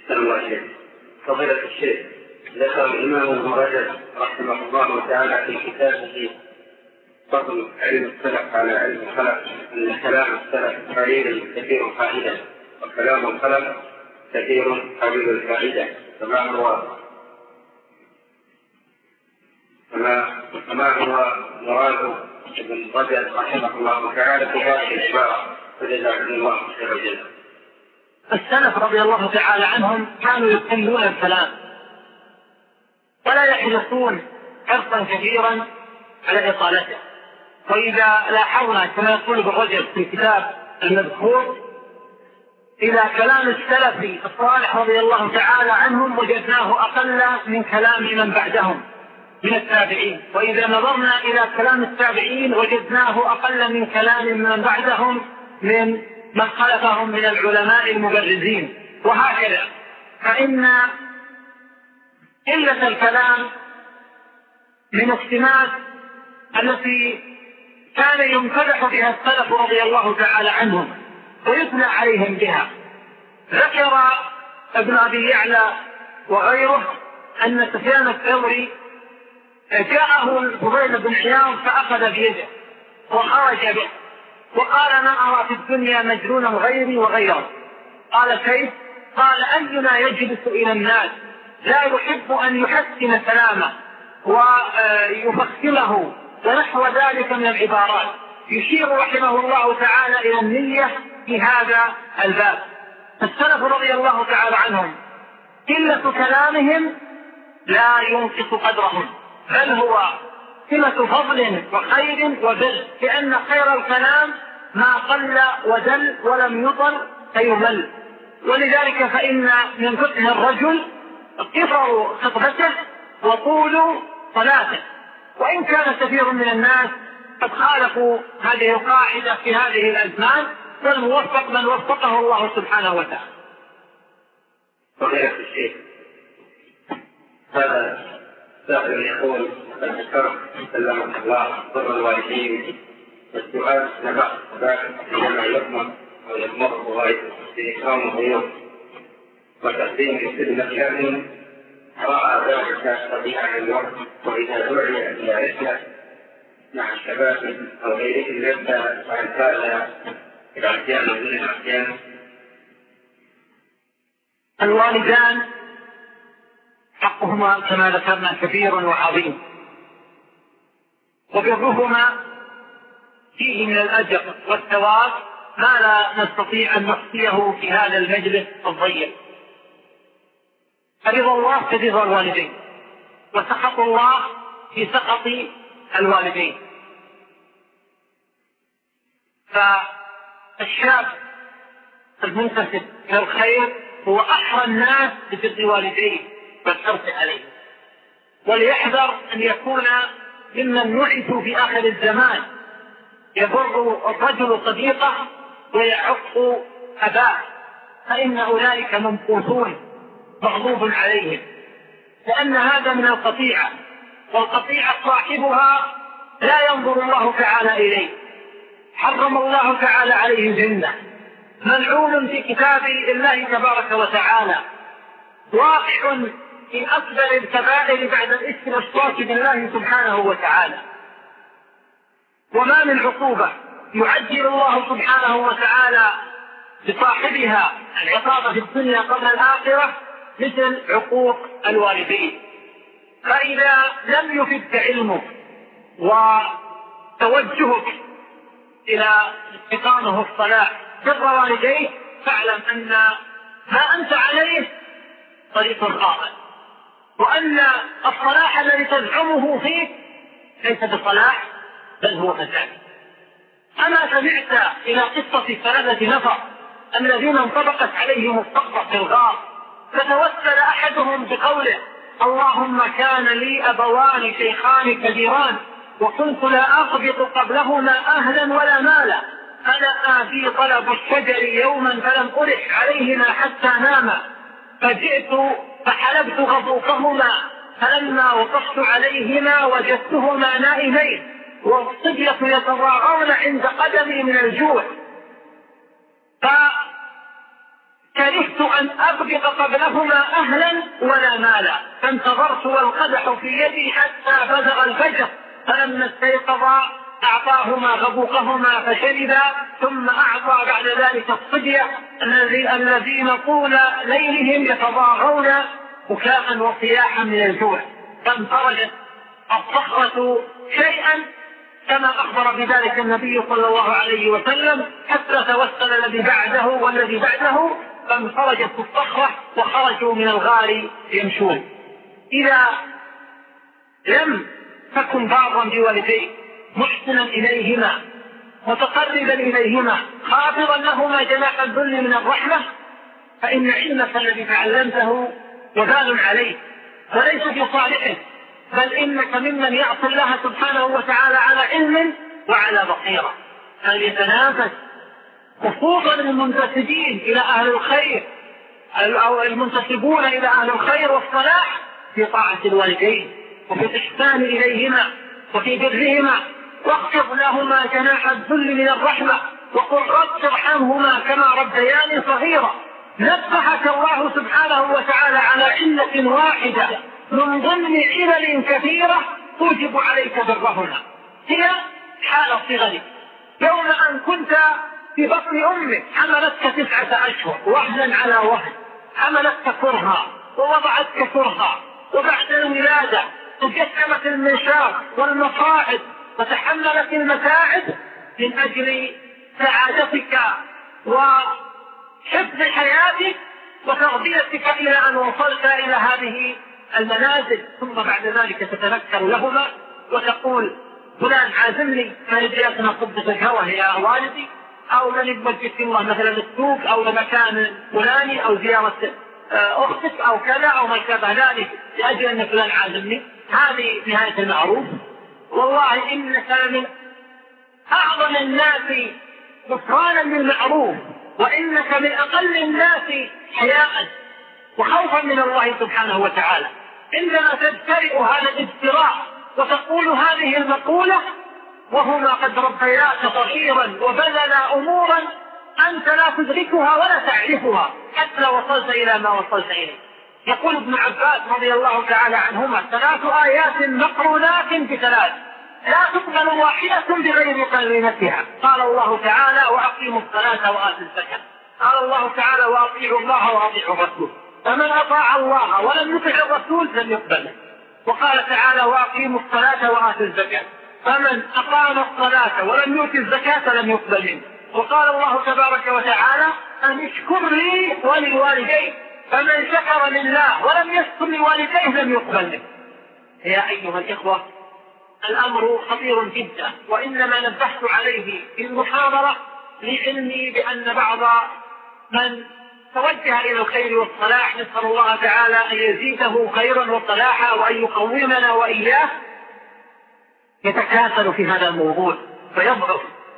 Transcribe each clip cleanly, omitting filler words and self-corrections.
فضيلة الشيخ، ذكر الإمام ابن رجب رحمه الله تعالى في كتابه فضل علم السلف على علم الخلف أن كلام السلف قليل كثير فائدة، وكلام الخلف كثير قليل الفائدة، فما هو مراد ابن رجب رحمه الله تعالى في هذه العبارة؟ فجزاكم الله خير الجزاء. السلف رضي الله تعالى عنهم كانوا يقلون الكلام ولا يحرصون حرصا كثيرا على إطالته. وإذا لاحظنا كما يقول ابن رجب في كتاب المذكور إلى كلام السلف الصالح رضي الله تعالى عنهم وجدناه أقل من كلام من بعدهم من التابعين، وإذا نظرنا إلى كلام التابعين وجدناه أقل من كلام من بعدهم من خلفهم من العلماء المبرزين، وهكذا. فإن قلة الكلام من السمات التي كان يمتدح بها السلف رضي الله تعالى عنهم ويثنى عليهم بها. ذكر ابن أبي يعلى وغيره أن سفيان الثوري جاءه الفضيل بن عياض فأخذ بيده وخرج به وقال: ما أرى في الدنيا مجنونا غيري وغيره. قال: كيف؟ قال: أينا يجلس إلى الناس لا يحب أن يحسن كلامه ويفخمه ونحو ذلك من العبارات. يشير رحمه الله تعالى إلى النية في هذا الباب. السلف رضي الله تعالى عنهم قلة كلامهم لا ينقص قدرهم، بل هو سمة فضل وخير وبر، لأن خير الكلام ما قل ودل ولم يطل فيمل. ولذلك فإن من فقه الرجل قصر خطبته وطول صلاته، وإن كان كثير من الناس قد خالفوا هذه القاعدة في هذه الأزمان، فالموفق من وفقه الله سبحانه وتعالى. فضيلة الشيخ، هذا سائل يقول: قد ذكرت سلمك الله بر الوالدين والسؤال نبأ ذلك حينما يضمن أو يضمره بإكرام الضيوف وتقديم الخدمة لهم، رأى ذلك طبيعة الوقت، وإذا دعي إلى رحلة مع الشباب أو غيرهم يبدأ عن هذا العصيان ومن العصيان. الوالدان حقهما كما ذكرنا كبير وعظيم، وبرهما فيه من الأجر والثواب ما لا نستطيع أن نحصيه في هذا المجلس الضيق. رضا الله كرضا الوالدين، وسخط الله في سخط الوالدين. فالشاب المنتسب إلى الخير هو أحرى الناس ببر والديه والحرص عليه، وليحذر أن يكون ممن نعثوا في آخر الزمان يبر الرجل صديقه ويعق أباه، فإن أولئك ممقوتون مغضوب عليهم، لأن هذا من القطيعة، والقطيعة صاحبها لا ينظر الله تعالى إليه، حرم الله تعالى عليه الجنة، ملعون في كتاب الله تبارك وتعالى، واقع في أكبر الكبائر بعد الإثم والشرك بالله سبحانه وتعالى. وما من عقوبة يعجل الله سبحانه وتعالى بصاحبها العقاب في الدنيا قبل الآخرة مثل عقوق الوالدين. فإذا لم يفدك علمك وتوجهك إلى استقامه الصلاة بر والديه، فاعلم أن ما أنت عليه طريق خاطئ، وأن الصلاح الذي تزعمه فيه ليس بصلاح بل هو فساد. أما سمعت إلى قصة 3 نفر الذين انطبقت عليهم السقطة في الغار، فتوسل أحدهم بقوله: اللهم كان لي أبوان شيخان كبيران وكنت لا أقبض قبلهما أهلا ولا مالا، فلقى في طلب الشجر يوما فلم ألح عليهما حتى ناما، فجئت فحلبت غضوفهما، فلما وقفت عليهما وجدتهما نائمين والصبية يتضاغون عند قدمي من الجوع، فكرهت خفت أن أبغض قبلهما أهلا ولا مالا، فانتظرت والقدح في يدي حتى بلغ الفجر، فلما استيقظا أعطاهما غبوقهما فشربا، ثم أعطى بعد ذلك الصبية الذين طول ليلهم يتضاغون بكاء وصياحا من الجوع، فانفرجت الصخرة شيئا كما أخبر بذلك النبي صلى الله عليه وسلم، حتى توسل الذي بعده والذي بعده، فانفرجت الصخرة وخرجوا من الغار يمشون. إذا لم تكن بارا بوالديك محسنا إليهما متقربا إليهما خافضا لهما جناح الذل من الرحمة، فإن علمك الذي تعلمته وبال عليه وليس في صالحه، بل إنك ممن يعصي الله سبحانه وتعالى على علم وعلى بصيرة. فليتنافس خصوصا المنتسبين إلى أهل الخير أو المنتسبون إلى أهل الخير والصلاح في طاعة الوالدين وفي الإحسان إليهما وفي برهما، واخفض لهما جناح الذل من الرحمة وقل رب ارحمهما كما ربياني صغيرا. نبهك الله سبحانه وتعالى على علة واحدة من ضمن علل كثيرة توجب عليك برهما، هي حال الصغر. يوم أن كنت في بطن أمك حملتك 9 أشهر وهنا على وهن، حملتك كرها ووضعتك كرها، وبعد الولادة تجسمت المنشار والمصاعد وتحملت المتاعب من أجل سعادتك وحفظ حياتك وتربيتك إلى أن وصلت إلى هذه المنازل. ثم بعد ذلك تتذكر لهما وتقول فلان عازمني فنجياتنا قبة الهوى يا والدي، أو لنبجت الله مثلا السوق أو لمكان فلاني أو زيارة أختك أو كذا أو ما شابه ذلك لأجل أن فلان عازمني. هذه نهاية المعروف. والله إنك من أعظم الناس غفرانا للمعروف، وإنك من أقل الناس حياء وخوفا من الله سبحانه وتعالى. عندما تجترئ هذا الاجتراء وتقول هذه المقولة وهما قد ربياك صغيرا وبذلا أمورا أنت لا تدركها ولا تعرفها حتى وصلت إلى ما وصلت إليه. يقول ابن عباس رضي الله تعالى عنهما 3 آيات مقرونات ب3 لا تقبل واحدة بغير قرينتها. قال الله تعالى وأقيموا الصلاة وآتوا الزكاة، قال الله تعالى وأطيعوا الله وأطيعوا الرسول، فمن أطاع الله ولم يطع الرسول لم يقبل. وقال تعالى وأقيموا الصلاة وآتوا الزكاة، فمن أقام الصلاة ولم يؤت الزكاة لم يقبل منه. وقال الله تبارك وتعالى أن اشكر لي ولوالديك، فمن شكر لله ولم يشكر لوالديه لم يقبل منه. يا أيها الإخوة الأمر خطير جدا، وإنما نبهت عليه في المحاضرة لعلمي بأن بعض من توجه إلى الخير والصلاح نسأل الله تعالى أن يزيده خيرا وصلاحا وأن يقومنا وإياه يتكاسل في هذا الموضوع فيضعف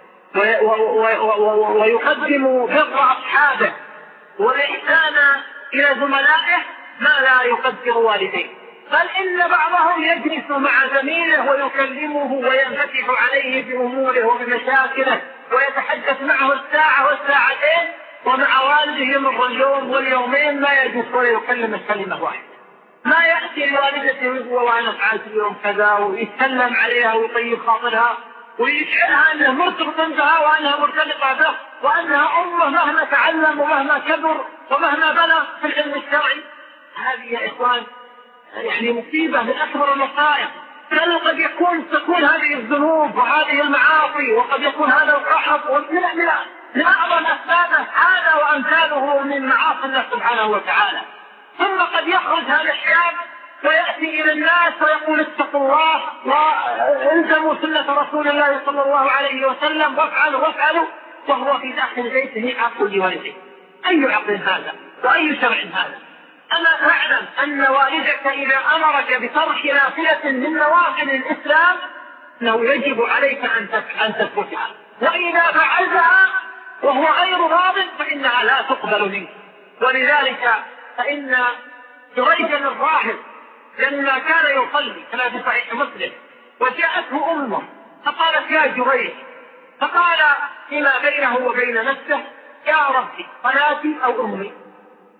ويقدم بر أصحابه والإحسان إلى زملائه ما لا يقدر والديه، بل إن بعضهم يجلس مع زميله ويكلمه وينفتح عليه بأموره وبمشاكله ويتحدث معه الساعة والساعتين، ومع والده يمر اليوم واليومين ما يجلس ولا يكلم الكلمة واحدة. ما يأتي لوالدته وأنا فعلت اليوم كذا ويتكلم عليها ويطيب خاطرها ويشعرها أنها مرتبطة بها وأنها مرتبطة به وأنها أمه مهما تعلم ومهما كبر ومهما بلغ في العلم الشرعي. هذه يا إخوان يعني مصيبة من أكبر المصائب. بل قد تكون هذه الذنوب وهذه المعاصي وقد يكون هذا القحط من أعظم أسبابه هذا وأمثاله من معاصي الله سبحانه وتعالى. ثم قد يخرج هذا الشاب ويأتي إلى الناس ويقول اتقوا الله والزموا سنة رسول الله صلى الله عليه وسلم وافعلوا وهو في داخل بيته عقل لوالده. أي عقل هذا وأي شرع هذا؟ أما تعلم أن والدك إذا أمرك بترك نافلة من نوافل الإسلام أنه يجب عليك أن تثبتها، وإذا فعلتها وهو غير راض فإنها لا تقبل منك. ولذلك فإن جريجا الراهب لما كان يصلي كما في صحيح مسلم وجاءته أمه فقالت يا جريج، فقال فيما بينه وبين نفسه يا ربي صلاتي أو أمي،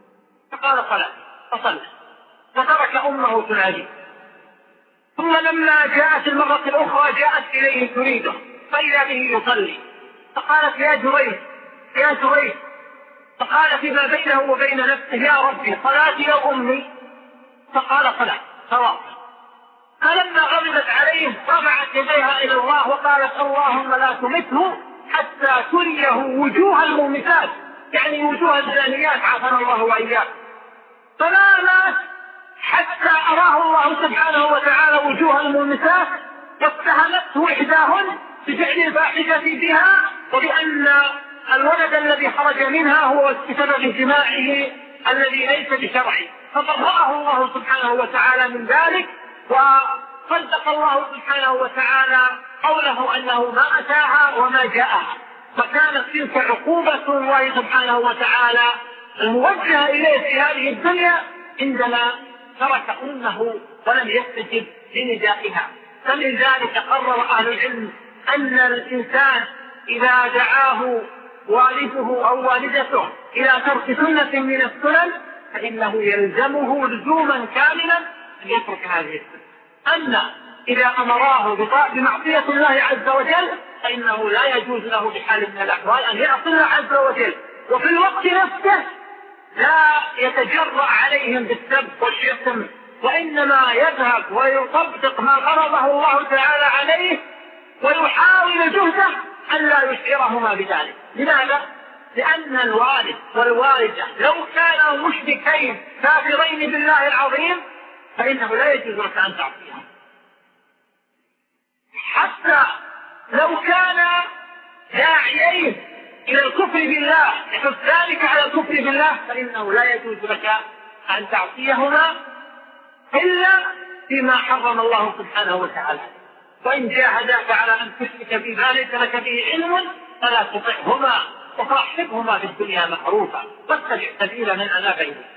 فقال صلاة فصلى فترك أمه تناديه. ثم لما جاءت المرة الأخرى جاءت إليه تريده فإذا به يصلي فقالت يا جريج يا جريج، فقال فيما بينه وبين نفسه يا ربي صلاتي يا أمي، فقال صلاة سواء. فلما غضبت عليه رفعت يديها إلى الله وقالت اللهم لا تمته حتى تريه وجوه المومسات، يعني وجوه الزانيات عافانا الله وإياه. فما مات حتى أراه الله سبحانه وتعالى وجوه المومسات، واتهمته إحداهن بفعل الفاحشة بها وبأن الولد الذي خرج منها هو بسبب جماعه الذي ليس بشرعي، فبرأه الله سبحانه وتعالى من ذلك، وصدق الله سبحانه وتعالى قوله أنه ما أتاها وما جاءها. فكانت تلك عقوبة الله سبحانه وتعالى الموجهة إليه في هذه الدنيا عندما ترك أمه ولم يستجب لندائها. فمن ذلك قرر أهل العلم أن الإنسان إذا دعاه والده أو والدته إلى ترك سنة من السنن فإنه يلزمه لزوما كاملا أن يترك هذه السنة. أما إذا أمراه بمعصية الله عز وجل فإنه لا يجوز له بحال من الأحوال أن يعصي الله عز وجل، وفي الوقت نفسه لا يتجرأ عليهم بالسب والشتم، وإنما يذهب ويطبق ما فرضه الله تعالى عليه ويحاول جهده ألا يشعرهما بذلك. لماذا؟ لأن الوالد والوالدة لو كانا مشركين كافرين بالله العظيم فإنه لا يجوز لك أن تعصيهم، حتى لو كان داعيين إلى الكفر بالله يحث ذلك على الكفر بالله فإنه لا يجوز لك أن تعصيهما إلا فيما حرم الله سبحانه وتعالى. وإن جاهداك على أن تشرك بما ليس لك به علم فلا تطعهما وصاحبهما في الدنيا معروفا واتبع سبيل من أناب إليه.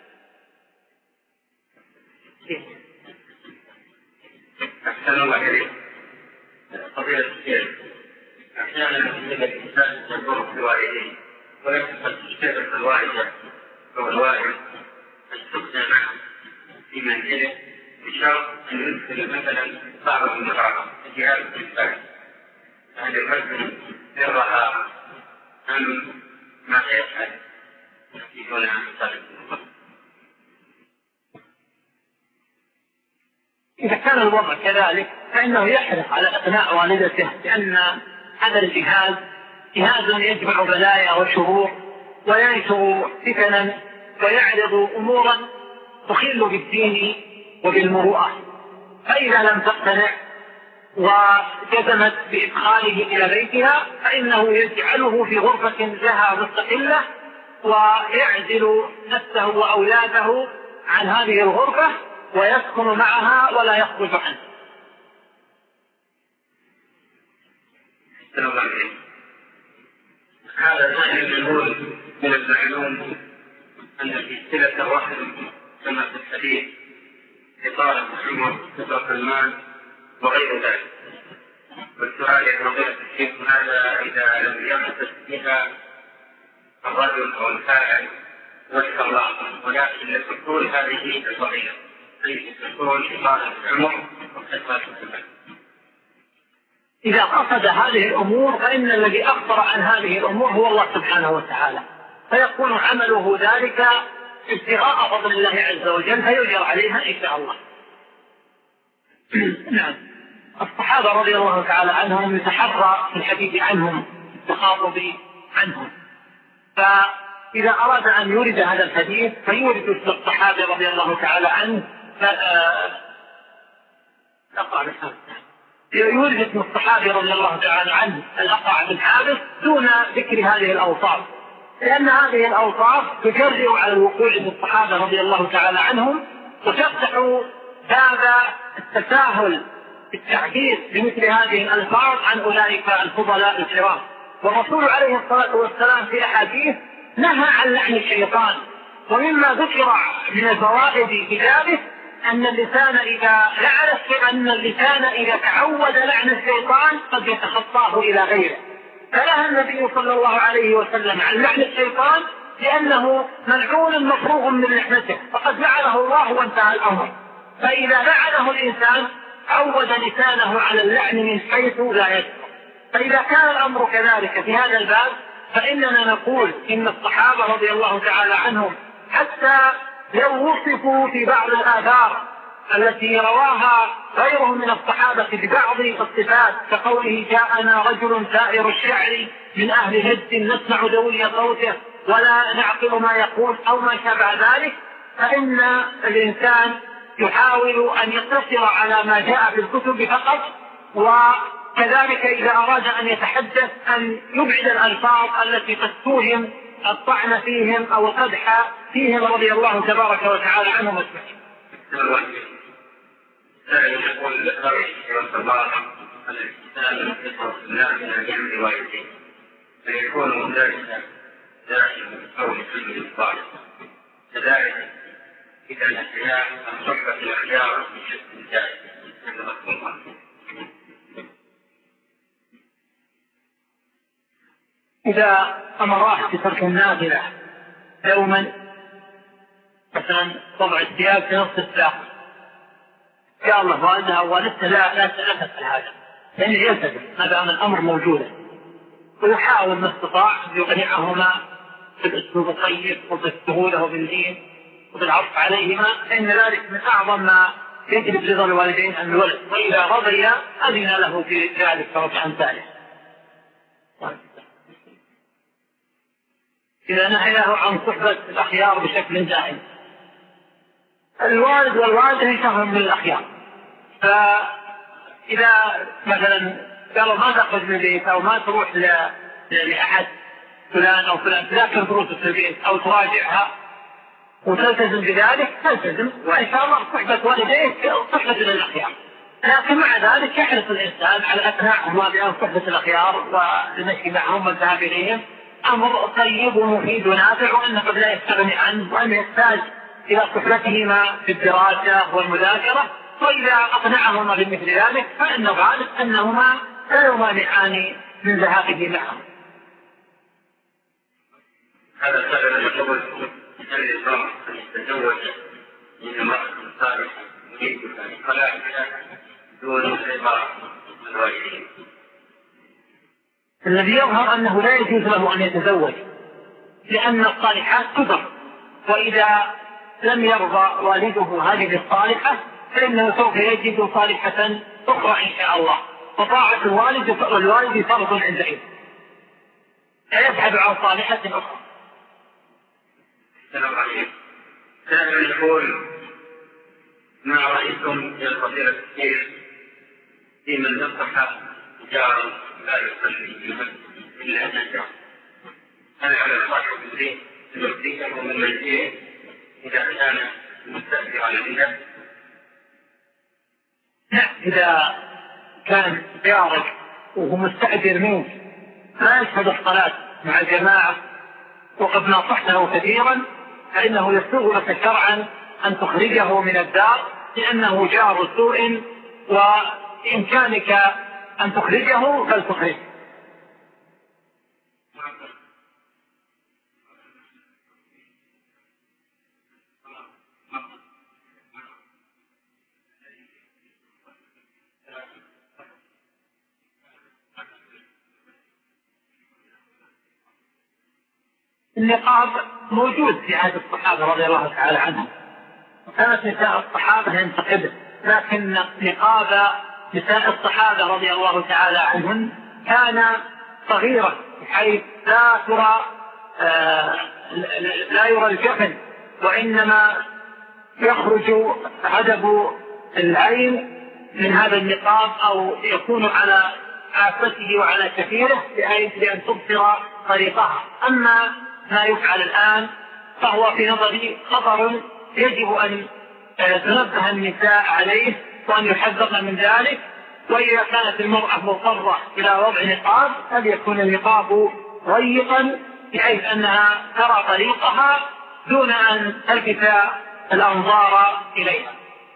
أحسن الله إليك. قضية الشيخ أحيانا يجب الإنسان ينظر في الوالدين ويحصل الشيخ الوالدة أو الوالد أن تبنى معه في منزله بشرط أن يدخل مثلا بعض المرأة جهاز الإنسان هل يقدم سرها أم ما يفعل يكون عن طريق. إذا كان الوضع كذلك فإنه يحرص على إقناع والدته لأن هذا الجهاز جهاز يجمع بلايا وشرور وينشر فتنا ويعرض أمورا تخل بالدين وبالمروءة، فإذا لم تقتنع وجزمت بإدخاله إلى بيتها فإنه يجعله في غرفة لها مستقلة ويعزل نفسه وأولاده عن هذه الغرفة ويسكن معها ولا يخرج عنه. هذا الثاني يقول من المعلوم أن في صلة الرحم كما في الحديث إطالة العمر كثرة المال وغير ذلك، والسؤال يا فضيلة الشيخ هذا إذا لم يقصد بها الرجل أو الفاعل وجه الله ولكن لتكون هذه الفضيلة أي تكون إطالة العمر وكثرة المال. إذا قصد هذه الأمور فإن الذي أخبر عن هذه الأمور هو الله سبحانه وتعالى، فيكون عمله ذلك ابتغاء فضل الله عز وجل فيؤجر عليها إن شاء الله. نعم. الصحابة رضي الله تعالى عنهم يتحرى في الحديث عنهم التخاطب عنهم، فإذا أراد أن يورد هذا الحديث فيورد اسم الصحابة رضي الله تعالى عنه يورد اسم الصحابي رضي الله تعالى عنه الأقرع بن حابس دون ذكر هذه الأوصاف، لأن هذه الأوصاف تجرئ على الوقوع بالصحابة رضي الله تعالى عنهم وتفتح باب التساهل في التعبير بمثل هذه الألفاظ عن أولئك الفضلاء الكرام. والرسول عليه الصلاة والسلام في أحاديث نهى عن لعن الشيطان، ومما ذكر من الفوائد في ذلك أن اللسان إذا تعود لعن الشيطان قد يتخطاه إلى غيره، فنهى النبي صلى الله عليه وسلم عن لعن الشيطان لأنه ملعون مفروغ من لحمته، فقد لعنه الله وانتهى الأمر. فإذا لعنه الإنسان عود لسانه على اللعن من حيث لا يشعر. فإذا كان الأمر كذلك في هذا الباب، فإننا نقول إن الصحابة رضي الله تعالى عنهم حتى لو وصفوا في بعض الآثار التي رواها غيرهم من الصحابة ببعض الصفات كقوله جاءنا رجل ثائر الشعر من أهل هد نسمع دولي صوته ولا نعقل ما يقول أو ما شابه ذلك، فإن الإنسان يحاول أن يقتصر على ما جاء في الكتب فقط، وكذلك إذا أراد أن يتحدث أن يبعد الألفاظ التي قد توهم الطعن فيهم أو القدح فيهم رضي الله تبارك وتعالى عنهم أجمعين. يقول رحمه الله الإنسان يقرأ الناس من الجنة روايتين فيكون ذلك داخل أو يسلم الصالح، كذلك إذا الأحياء أن صحبة الأخيار بشكل جائز عند رسول الله. إذا أمراه بترك النافلة يوما، مثلا وضع الثياب في نصف الساق، يا الله والدها والدته لا تفعل هذا، لأنه يلتزم ما دام الأمر موجودا، ويحاول ما استطاع أن يقنعهما بالأسلوب الطيب وبالسهولة وباللين وبالعطف عليهما، فإن ذلك من أعظم ما يجلب رضا الوالدين عن الولد، وإذا رضي أذن له في ذلك فرض أمثاله. إذا نهيه عن صحبة الأخيار بشكل دائم، الوالد والوالدة يشهرون من الأخيار، فإذا مثلا قالوا ما تخرج من البيت أو ما تروح لأحد فلان أو فلان تذاكر دروسك في البيت أو تراجعها وتلتزم بذلك تلتزم، وإن شاء الله صحبة والديك صحبة للأخيار. لكن مع ذلك يحرص الإنسان على أقناعهما بأن صحبة الأخيار والمشي معهم والذهاب إليهم أمر طيب ومفيد ونافع، وأنه قد لا يستغني عنه، وأنه يحتاج إلى صحبتهما في الدراسة والمذاكرة، وإذا أقنعهما بمثل ذلك فإن غالب أنهما لا يمانعان من ذهابه معهم. هذا السبب يقول مثل الإسلام أن يتزوج من امرأة صالحة يريد الصلاة دون رضا الوالدين. الذي يظهر أنه لا يجوز له أن يتزوج، لأن الصالحات كثر، وإذا لم يرضى والده هذه الصالحة فإنه سوف يجد صالحة أخرى إن شاء الله، وطاعة الوالد فرض عندئذ، فيبحث عن صالحة أخرى. السلام عليكم. سائل يقول ما رأيكم يا فضيلة الشيخ في من نصح جارا لا يصلي إلا نجار، هل على صاحب البيت يصليه من منزله إذا كان مستأثرا عنده؟ إذا كان جارك وهو مستأجر منك لا يشهد الصلاة مع الجماعة وقد نصحته كثيرا، فإنه يسوغ لك شرعا أن تخرجه من الدار، لأنه جار سوء، وإمكانك أن تخرجه فلتخرجه. النقاب موجود في عهد الصحابة رضي الله تعالى عنهم، كانت نساء الصحابة ينتقبن، لكن نقاب نساء الصحابة رضي الله تعالى عنهم كان صغيرا بحيث لا يرى الجفن، وإنما يخرج عدب العين من هذا النقاب أو يكون على عافته وعلى كثيره بأن تبصر طريقها. أما ما يفعل الآن فهو في نظري خطر يجب أن تنبه النساء عليه وأن يحذرن من ذلك، وإذا كانت المرأة مضطرة إلى وضع نقاب فليكون النقاب ضيقا بحيث أنها ترى طريقها دون أن تلفت الأنظار إليها.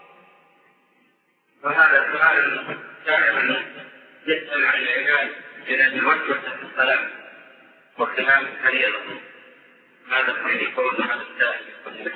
وهذا السؤال دائما يسأل عن العلاج إلى الوجه في الصلاة واختلاف الحريرة، هذا يقول هذا السائل.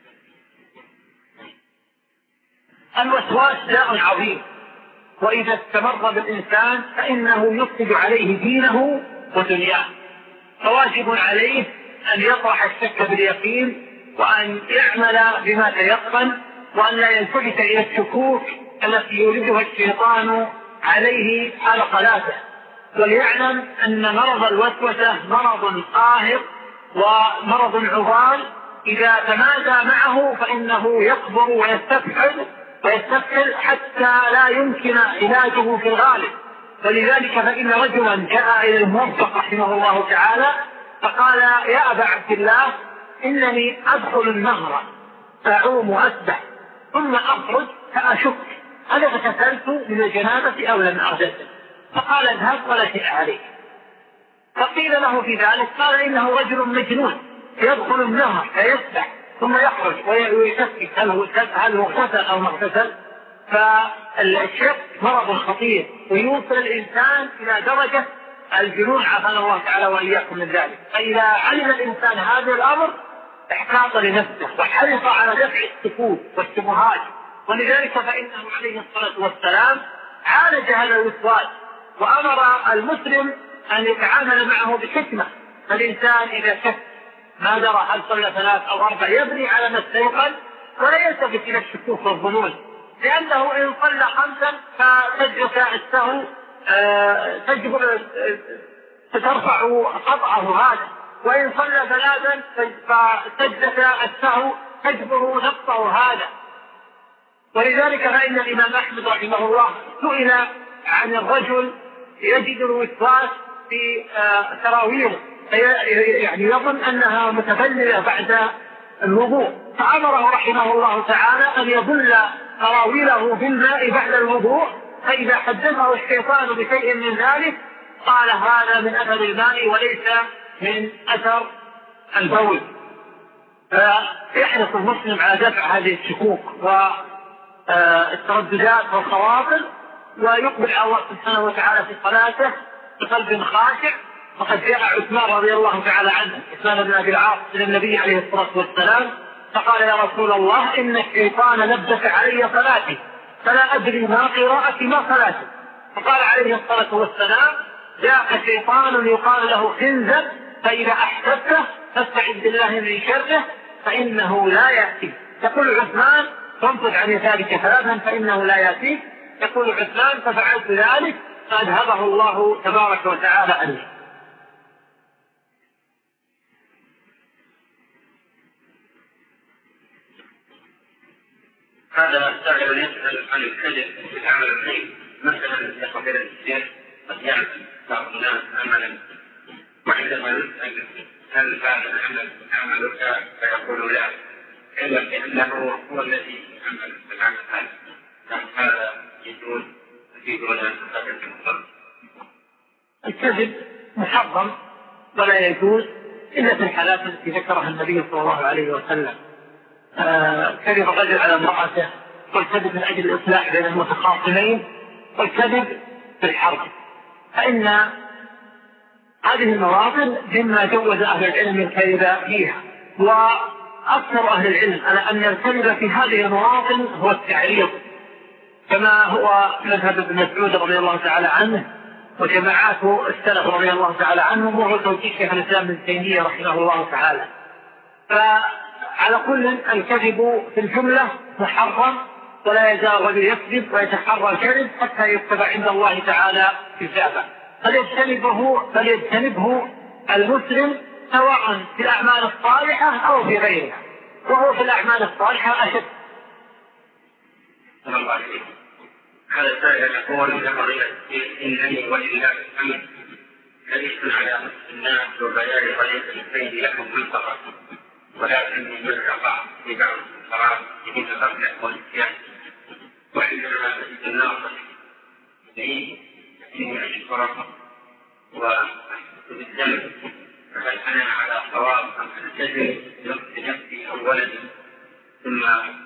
الوسواس داء عظيم، وإذا استمر بالإنسان فإنه يفسد عليه دينه ودنياه، فواجب عليه أن يطرح الشك باليقين، وأن يعمل بما تيقن، وأن لا يلتفت إلى الشكوك التي يوردها الشيطان عليه حال صلاته. وليعلم أن مرض الوسوسة مرض قاهر ومرض عضال، إذا تمادى معه فإنه يكبر ويستفحل حتى لا يمكن علاجه في الغالب. ولذلك فإن رجلا جاء إلى الموفق رحمه الله تعالى فقال: يا أبا عبد الله، إنني أدخل النهر فأعوم وأسبح ثم أخرج فأشك هل اغتسلت من الجنابة أو لم أغتسل؟ فقال: اذهب ولا شيء عليك. فقيل له في ذلك قال: إنه رجل مجنون يدخل النهر فيسبح ثم يخرج ويشكك هل هو اغتسل أو ما اغتسل. فالشك مرض خطير ويوصل الإنسان إلى درجة الجنون، عافانا الله تعالى وإياكم من ذلك. فإذا علم الإنسان هذا الأمر احتاط لنفسه وحرص على دفع السكوت والشبهات. ولذلك فإنه عليه الصلاة والسلام عالج هذا الوسواس، وأمر المسلم أن يتعامل معه بحكمة. فالإنسان إذا شك ما درى هل صلى 3 أو 4 يبني على ما استيقن ولا يلتفت إلى الشكوك والظنون، لأنه إن صلى 5 فتجرس السهو فترفع قطعه هذا، وإن صلى 3 فسجدة السهو تجبر نقطه هذا. ولذلك فإن الإمام أحمد رحمه الله سئل عن الرجل يجد الوسواس في تراويله، يعني يظن أنها متبللة بعد الوضوء، فأمره رحمه الله تعالى أن يبل تراويله بالماء بعد الوضوء، فإذا حدثه الشيطان بشيء من ذلك قال: هذا من أثر الماء وليس من أثر البول. فيحرص المسلم على دفع هذه الشكوك والترددات والخواطر، ويقبل على الله سبحانه وتعالى في صلاته بقلب خاشع. وقد جاء عثمان رضي الله تعالى عنه، عثمان بن أبي العاص، إلى النبي عليه الصلاة والسلام فقال: يا رسول الله، إن الشيطان لبس علي صلاتي فلا أدري ما قراءتي ما صلاتي. فقال عليه الصلاة والسلام: جاء شيطان يقال له خنزب، فإذا أحببته فاستعذ بالله من شره فإنه لا يأتي. يقول عثمان: فانفذ عن يسارك 3 فإنه لا يأتي. يقول عثمان: ففعلت ذلك فأذهبه الله تبارك وتعالى عنه. هذا السائل يسأل عن الكذب في العمل الخير، مثلا يقبل الشيخ قد يعمل بعض الناس عملا، وعندما يسأل هل هذا العمل عملك فيقول لا، إلا بأنه هو الذي عمل العمل هذا يجوز في دون الكذب محرم ولا يجوز إلا في الحالات التي ذكرها النبي صلى الله عليه وسلم. كذب الرجل على امرأته، والكذب من أجل الإصلاح بين المتخاصمين، والكذب في الحرب. فإن هذه المواطن مما جوز أهل العلم الكذب فيها، وأكثر أهل العلم على أن الكذب في هذه المواطن هو التعريض، كما هو مذهب ابن مسعود رضي الله تعالى عنه وجماعات السلف رضي الله تعالى عنهم، وهو توجيه شيخ الإسلام ابن تيمية رحمه الله تعالى. فعلى كل الكذب في الجملة محرم، ولا يزال الرجل يكذب ويتحرى الكذب حتى يكتب عند الله تعالى كذابا. فليجتنبه المسلم سواء في الأعمال الصالحة أو في غيرها، وهو في الأعمال الصالحة أشد. هذا السائل يقول: إنني ولله الحمد ليس على نصف الناس وبيان طريق الخير لهم منطقة، ولكني يقع في بعض القرارات من الغفلة والنسيان، وعندما أجد الناصح لي إني أشكره وأحس بالذنب، فهل أنا على صواب أم ألتزم بنفسي أولا ثم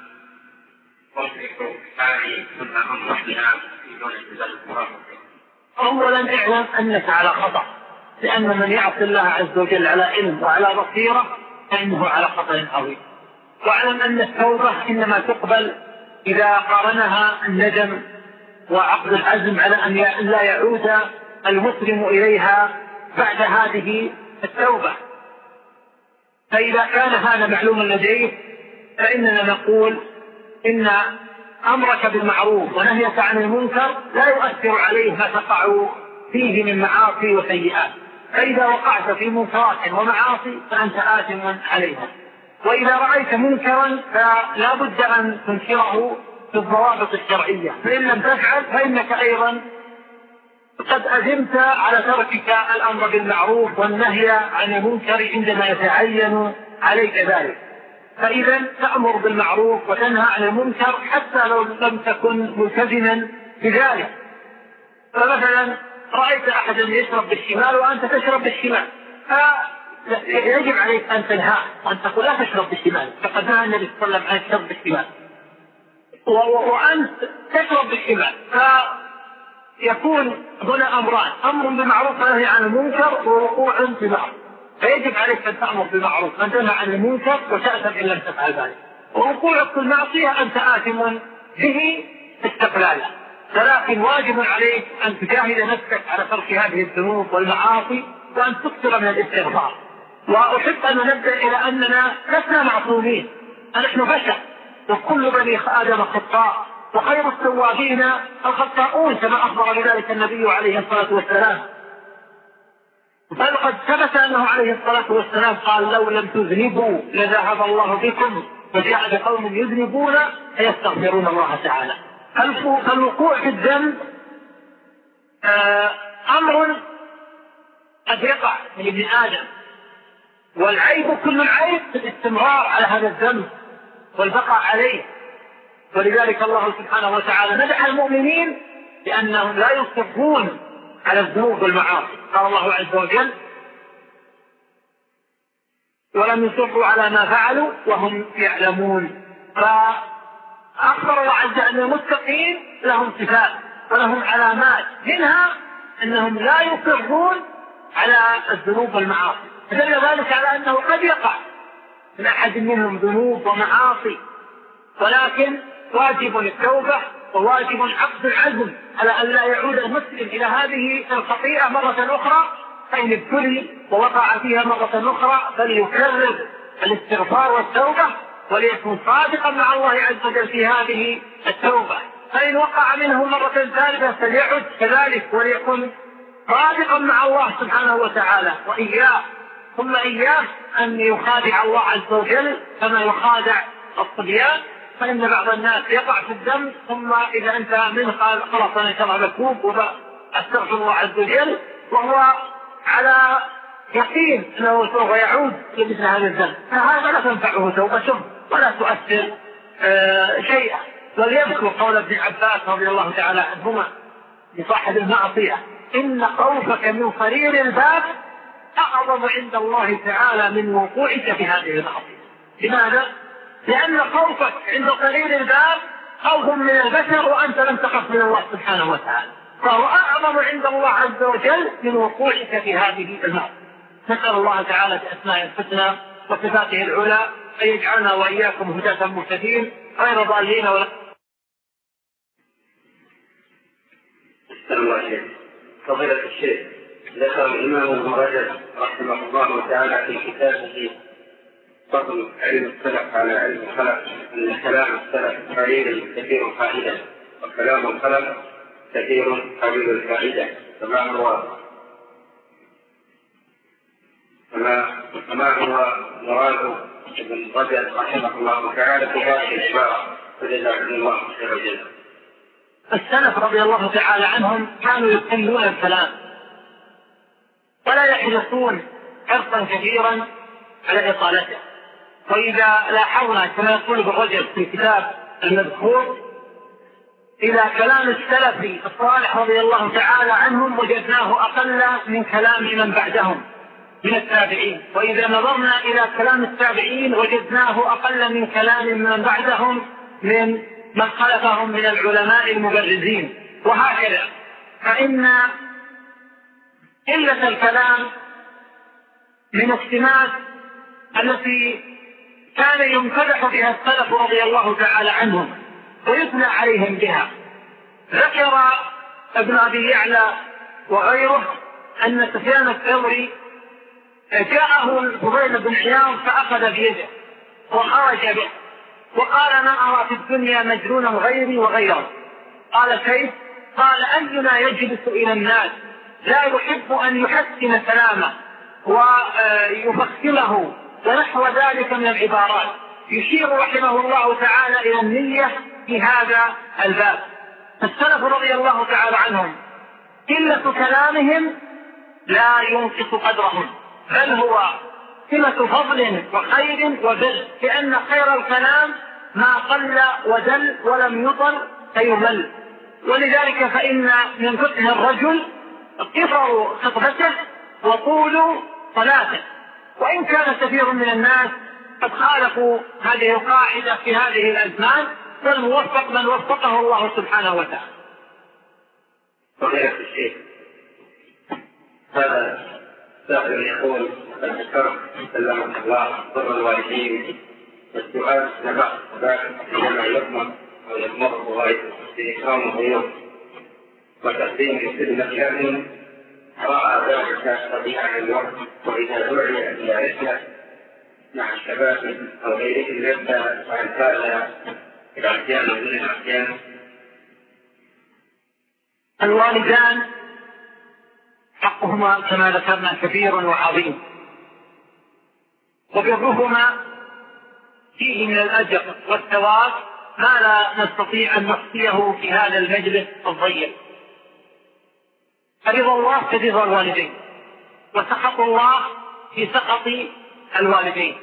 أصلح حالي ثم أنصح بها في دون التزام المرافق؟ أولا اعلم أنك على خطأ، لأن من يعصي الله عز وجل على علم وعلى بصيرة فإنه على خطر عظيم. واعلم أن التوبة إنما تقبل إذا قارنها الندم وعقد العزم على أن لا يعود المسلم إليها بعد هذه التوبة. فإذا كان هذا معلوما لديه فإننا نقول إن أمرك بالمعروف ونهيك عن المنكر لا يؤثر عليه ما تقع فيه من معاصي وسيئات. فإذا وقعت في منكرات ومعاصي فأنت آثم عليها، وإذا رأيت منكرا فلا بد أن تنكره بالضوابط الشرعية، فإن لم تفعل فإنك أيضا قد أزمت على تركك الأمر بالمعروف والنهي عن المنكر عندما يتعين عليك ذلك. فإذا تأمر بالمعروف وتنهى عن المنكر حتى لو لم تكن ملتزما بذلك. فمثلا رأيت أحدا يشرب بالشمال وأنت تشرب بالشمال، فيجب عليك أن تنهاه وأن تقول لا تشرب بالشمال، فقد نهى النبي صلى الله عليه وسلم عن الشرب بالشمال وأنت تشرب بالشمال. فيكون هنا أمران: أمر بالمعروف ونهي عن المنكر ووقوع في المعصية. فيجب عليك أن تأمر بالمعروف وأن تنهى عن المنكر وتأثم إن لم تفعل ذلك. ووقوع في المعصية أنت آثم به استقلالا، ولكن واجب عليك أن تجاهد نفسك على ترك هذه الذنوب والمعاصي وأن تكثر من الاستغفار. وأحب أن نبدأ إلى أننا لسنا معصومين، نحن بشر وكل بني آدم خطاء، وخير التوابين الخطاؤون كما أخبر بذلك النبي عليه الصلاة والسلام. بل قد ثبت أنه عليه الصلاة والسلام قال: لو لم تذنبوا لذهب الله بكم وجاء بقوم يذنبون فيستغفرون الله تعالى. فالوقوع في الذنب أمر قد يقع من ابن آدم، والعيب كل العيب في الاستمرار على هذا الذنب والبقاء عليه. ولذلك الله سبحانه وتعالى مدح المؤمنين لأنهم لا يصرون على الذنوب والمعاصي. قال الله عز وجل: ولم يصروا على ما فعلوا وهم يعلمون. فأخبر الله عز وجل أن المتقين لهم صفات ولهم علامات، منها أنهم لا يصرون على الذنوب والمعاصي. فدل ذلك على أنه قد يقع من أحد منهم ذنوب ومعاصي، ولكن واجب التوبة وواجب عقد العزم على أن لا يعود المسلم إلى هذه الخطيئة مرة أخرى. فإن ابتلي ووقع فيها مرة أخرى فليكرر الاستغفار والتوبة، وليكن صادقا مع الله عز وجل في هذه التوبة. فإن وقع منه مرة ثالثة فليعد كذلك وليكن صادقا مع الله سبحانه وتعالى. وإياه ثم إياه أن يخادع الله عز وجل كما يخادع الصبيان. فإن بعض الناس يقع في الذنب ثم إذا انتهى منه قال: خلاص أنا شرع بتوب وأستغفر الله عز وجل، وهو على يقين أنه سوف يعود لمثل هذا الذنب. فهذا لا تنفعه توبته ولا تؤثر شيئا. وليذكر قول ابن عباس رضي الله تعالى عنهما لصاحب المعصية: إن خوفك من قرير الباب أعظم عند الله تعالى من وقوعك في هذه المعصية. لماذا؟ لأن خوفك عند قرير الباب خوف من البشر وأنت لم تخف من الله سبحانه وتعالى، فهو أعظم عند الله عز وجل من وقوعك في هذه المعصية. نسأل الله تعالى بأسمائه الحسنى وصفاته العلى أن يجعلنا وإياكم هداة مهتدين غير ضالين ولا. فضيلة الشيخ، ذكر الإمام ابن رجب رحمه الله تعالى في كتابه فضل علم السلف على علم الخلف أن كلام السلف قليل كثير فائدة، وكلام الخلف كثير قليل الفائدة. فما هو مراد ابن رجب رحمه الله تعالى في هذه العبارة؟ فجزاكم الله خير الجزاء. السلف رضي الله تعالى عنهم كانوا يقلون الكلام ولا يحرصون حرصا كثيرا على إطالته. وإذا لاحظنا كما يقول ابن رجب في كتاب المذكور: إذا كلام السلف الصالح رضي الله تعالى عنهم وجدناه أقل من كلام من بعدهم من التابعين، وإذا نظرنا إلى كلام التابعين وجدناه أقل من كلام من بعدهم من خلفهم من العلماء المبرزين، وهكذا. فإن قلة الكلام من السمات التي كان يمتدح بها السلف رضي الله تعالى عنهم ويثنى عليهم بها. ذكر ابن أبي يعلى وغيره أن سفيان الثوري جاءه الفضيل بن عياض فأخذ بيده وخرج به وقال: ما أرى في الدنيا مجنونا غيري وغيره. قال: كيف؟ قال: أينا يجلس إلى الناس لا يحب أن يحسن كلامه ويفخمه ونحو ذلك من العبارات. يشير رحمه الله تعالى إلى النية في هذا الباب. السلف رضي الله تعالى عنهم قلة كلامهم لا ينقص قدرهم، بل هو سمة فضل وخير وبر، لأن خير الكلام ما قل ودل ولم يطل فيمل. ولذلك فإن من فقه الرجل قصر خطبته وطول صلاته، وإن كان كثير من الناس قد خالفوا هذه القاعدة في هذه الأزمان، والموفق من وفقه الله سبحانه وتعالى. فضيلة الشيخ، هذا سائل يقول: قد ذكرت سلمك الله بر الوالدين، والسؤال نبع ذلك عندما يضمن أو يضمره غاية بإكرام الضيوف وتقديم خدمة لهم، رأى ذلك طبيعة الوقت، وإذا دعي إلى رحلة مع الشباب أو غيرهم يبدأ عن هذا الأحيان من الأحيان. الوالدان حقهما كما ذكرنا كبير وعظيم، وبرهما فيه من الأجر والثواب ما لا نستطيع أن نحصيه في هذا المجلس الضيق. فرضا الله كرضا الوالدين، وسخط الله في سخط الوالدين.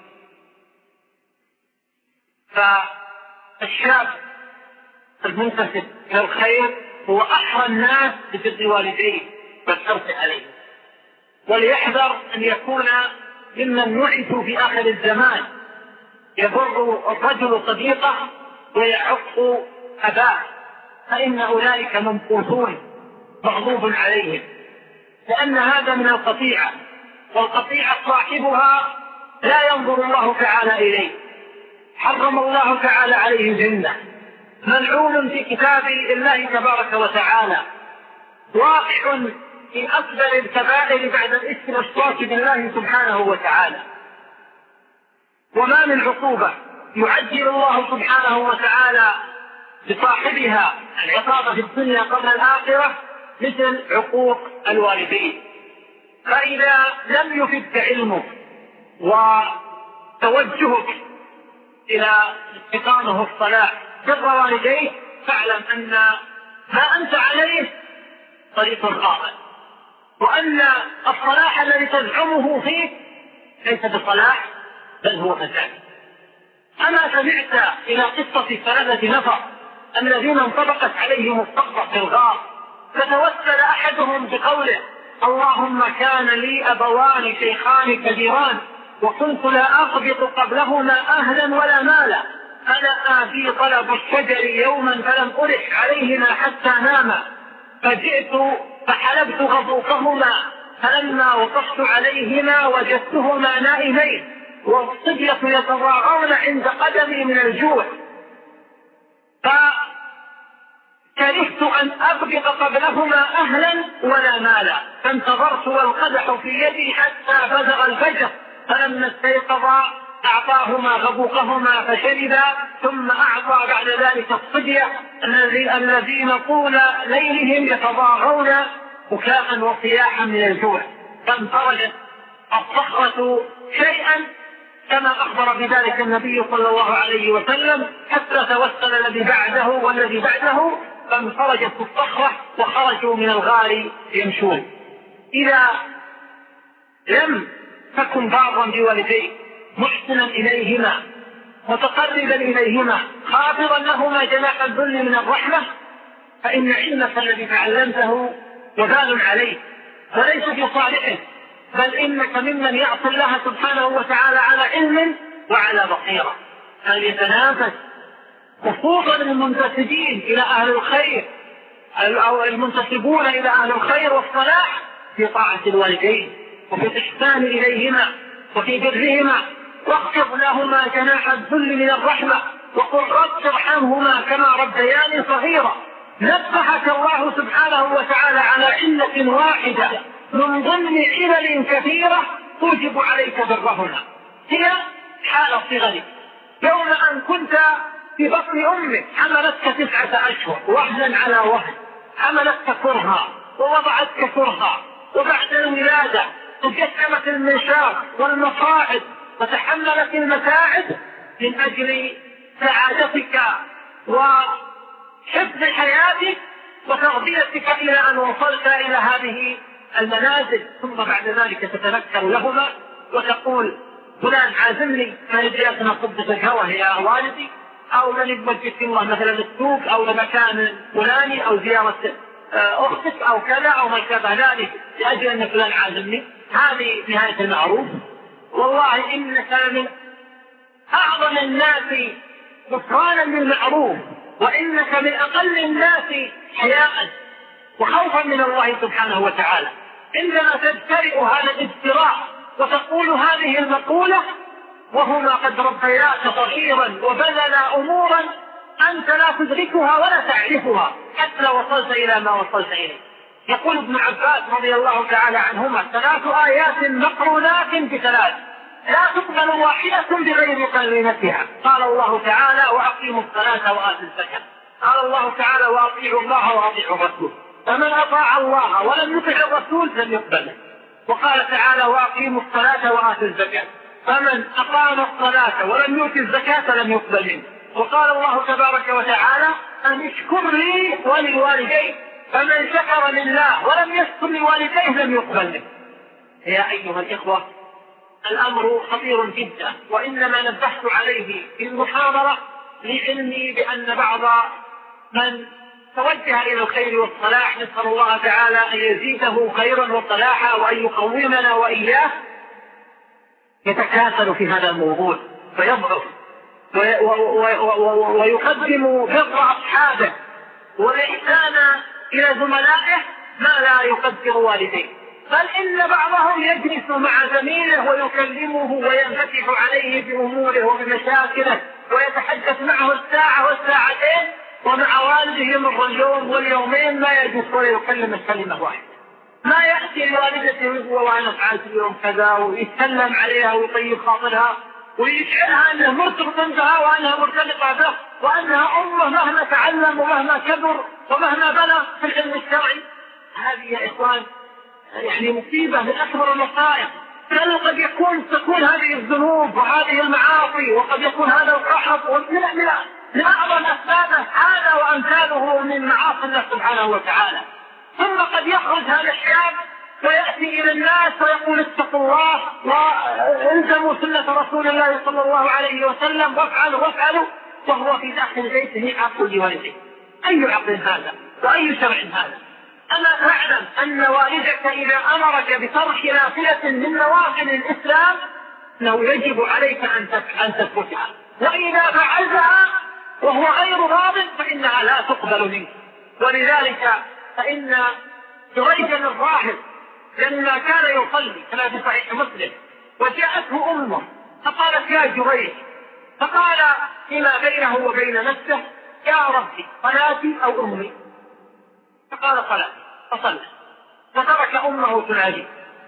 فالشاب المنتسب إلى الخير هو أحرى الناس ببر والديه والحرص عليه، وليحذر أن يكون ممن نعثوا في آخر الزمان يبر الرجل صديقه ويعق أباه، فإن أولئك ممقوتون مغضوب عليهم، لأن هذا من القطيعة، والقطيعة صاحبها لا ينظر الله تعالى إليه، حرم الله تعالى عليه الجنة، ملعون في كتاب الله تبارك وتعالى، واقع في أكبر الكبائر بعد الإثم والشرك بالله سبحانه وتعالى. وما من عقوبة يعجل الله سبحانه وتعالى بصاحبها العقاب في الدنيا قبل الآخرة مثل عقوق الوالدين. فإذا لم يفدك علمك وتوجهك إلى استقامه الصلاح بر والديه، فاعلم أن ما أنت عليه طريق خاطئ، وأن الصلاح الذي تزعمه فيه ليس بصلاح بل هو فساد. أما سمعت إلى قصة 3 نفر الذين انطبقت عليهم السقطة في الغار، فتوسل أحدهم بقوله: اللهم كان لي أبوان شيخان كبيران وكنت لا أقبض قبلهما أهلا ولا مالا، فلقى بي طلب الشجر يوما فلم ألح عليهما حتى ناما، فجئت فحلبت غضوفهما، فلما وقفت عليهما وجدتهما نائمين والصبية يتضاغون عند قدمي من الجوع، فكرهت أن أقبض قبلهما أهلا ولا مالا، فانتظرت والقدح في يدي حتى بلغ الفجر، فلما استيقظا أعطاهما غبوقهما فشربا، ثم أعطى بعد ذلك الصبية الذين طول ليلهم يتضاغون بكاء وصياحا من الجوع، فانفرجت الصخرة شيئا كما أخبر بذلك النبي صلى الله عليه وسلم، حتى توسل الذي بعده والذي بعده فانفرجت الصخرة وخرجوا من الغار يمشون. إذا لم تكن بارا بوالديك محسنا إليهما متقربا إليهما خافضا لهما جناح الذل من الرحمة، فإن علمك الذي تعلمته وبال عليه وليس في صالحه، بل إنك ممن يعصي الله سبحانه وتعالى على علم وعلى بصيرة. فليتنافس خصوصا المنتسبين إلى أهل الخير أو المنتسبون إلى أهل الخير والصلاح في طاعة الوالدين وفي الإحسان إليهما وفي برهما، واخفض لهما جناح الذل من الرحمة وقل رب ارحمهما كما ربياني صغيرا. نبهك الله سبحانه وتعالى على علة واحدة من ضمن علل كثيرة توجب عليك برهما، هي حال صغرك. يوم أن كنت في بطن أمك حملتك 9 أشهر وهنا على وهن، حملتك كرها ووضعتك كرها، وبعد الولادة تجسمت المنشار والمصاعد وتحملت المتاعب من أجل سعادتك وحفظ حياتك وتربيتك إلى أن وصلت إلى هذه المنازل. ثم بعد ذلك تتذكر لهما وتقول فلان عازمني فنجيتنا قبة الهوى يا والدي، أو من بوجهك الله مثلا السوق أو لمكان فلاني أو زيارة أختك أو كذا أو ما شابه ذلك لأجل أن فلان عازمني. هذه نهاية المعروف. والله إنك من أعظم الناس غفرانا للمعروف، وإنك من أقل الناس حياء وخوفا من الله سبحانه وتعالى. عندما تجترئ هذا الاجتراء وتقول هذه المقولة وهما قد ربياك صغيرا وبذلا أمورا أنت لا تدركها ولا تعرفها حتى وصلت إلى ما وصلت إليه. يقول ابن عباس رضي الله تعالى عنهما 3 آيات مقرونات ب3 لا تقبل واحدة بغير قرينتها. قال الله تعالى وأقيموا الصلاة وآتوا الزكاة. قال الله تعالى وأطيعوا الله وأطيعوا الرسول. فمن أطاع الله ولم يطع الرسول لم يقبل. وقال تعالى وأقيموا الصلاة وآتوا الزكاة. فمن أقام الصلاة ولم يؤت الزكاة لم يقبل منه. وقال الله تبارك وتعالى أن اشكر لي ولوالديك. فمن شكر لله ولم يشكر لوالديه لم يقبل منه. يا أيها الإخوة الأمر خطير جدا، وإنما نبهت عليه في المحاضرة لعلمي بأن بعض من توجه إلى الخير والصلاح نسأل الله تعالى أن يزيده خيرا وصلاحا وأن يقومنا وإياه يتكاسل في هذا الموضوع فيضعف ويقدم بر أصحابه والإحسان إلى زملائه ما لا يقدر والديه. بل إن بعضهم يجلس مع زميله ويكلمه وينفتح عليه بأموره وبمشاكله ويتحدث معه الساعة والساعتين، ومع والده يمر اليوم واليومين ما يجلس ولا يكلم الكلمة واحدة. ما يأتي لوالدته وأنا فعلت اليوم كذا ويتكلم عليها ويطيب خاطرها ويشعرها أنه مرتبط بها وأنها مرتبطة به وأنها أمه مهما تعلم ومهما كبر ومهما بلغ في العلم الشرعي. هذه يا إخوان يعني مصيبة من أكبر المصائب. بل قد تكون هذه الذنوب وهذه المعاصي وقد يكون هذا القحط من أعظم أسبابه هذا وأمثاله من معاصي الله سبحانه وتعالى. ثم قد يخرج هذا الشاب ويأتي إلى الناس ويقول اتقوا الله والزموا سنة رسول الله صلى الله عليه وسلم وافعلوا وهو في داخل بيته عقل لوالده. أي عقل هذا وأي شرع هذا؟ أما تعلم أن والدك إذا أمرك بترك نافلة من نوافل الإسلام أنه يجب عليك أن تتركها، وإذا فعلتها وهو غير راض فإنها لا تقبل منك. ولذلك فإن جريجا الراهب لما كان يصلي كما في صحيح مسلم وجاءته أمه فقالت يا جريج، فقال فيما بينه وبين نفسه يا ربي صلاتي أو أمي؟ فقال صلاتي، فصلى فترك أمه تنادي.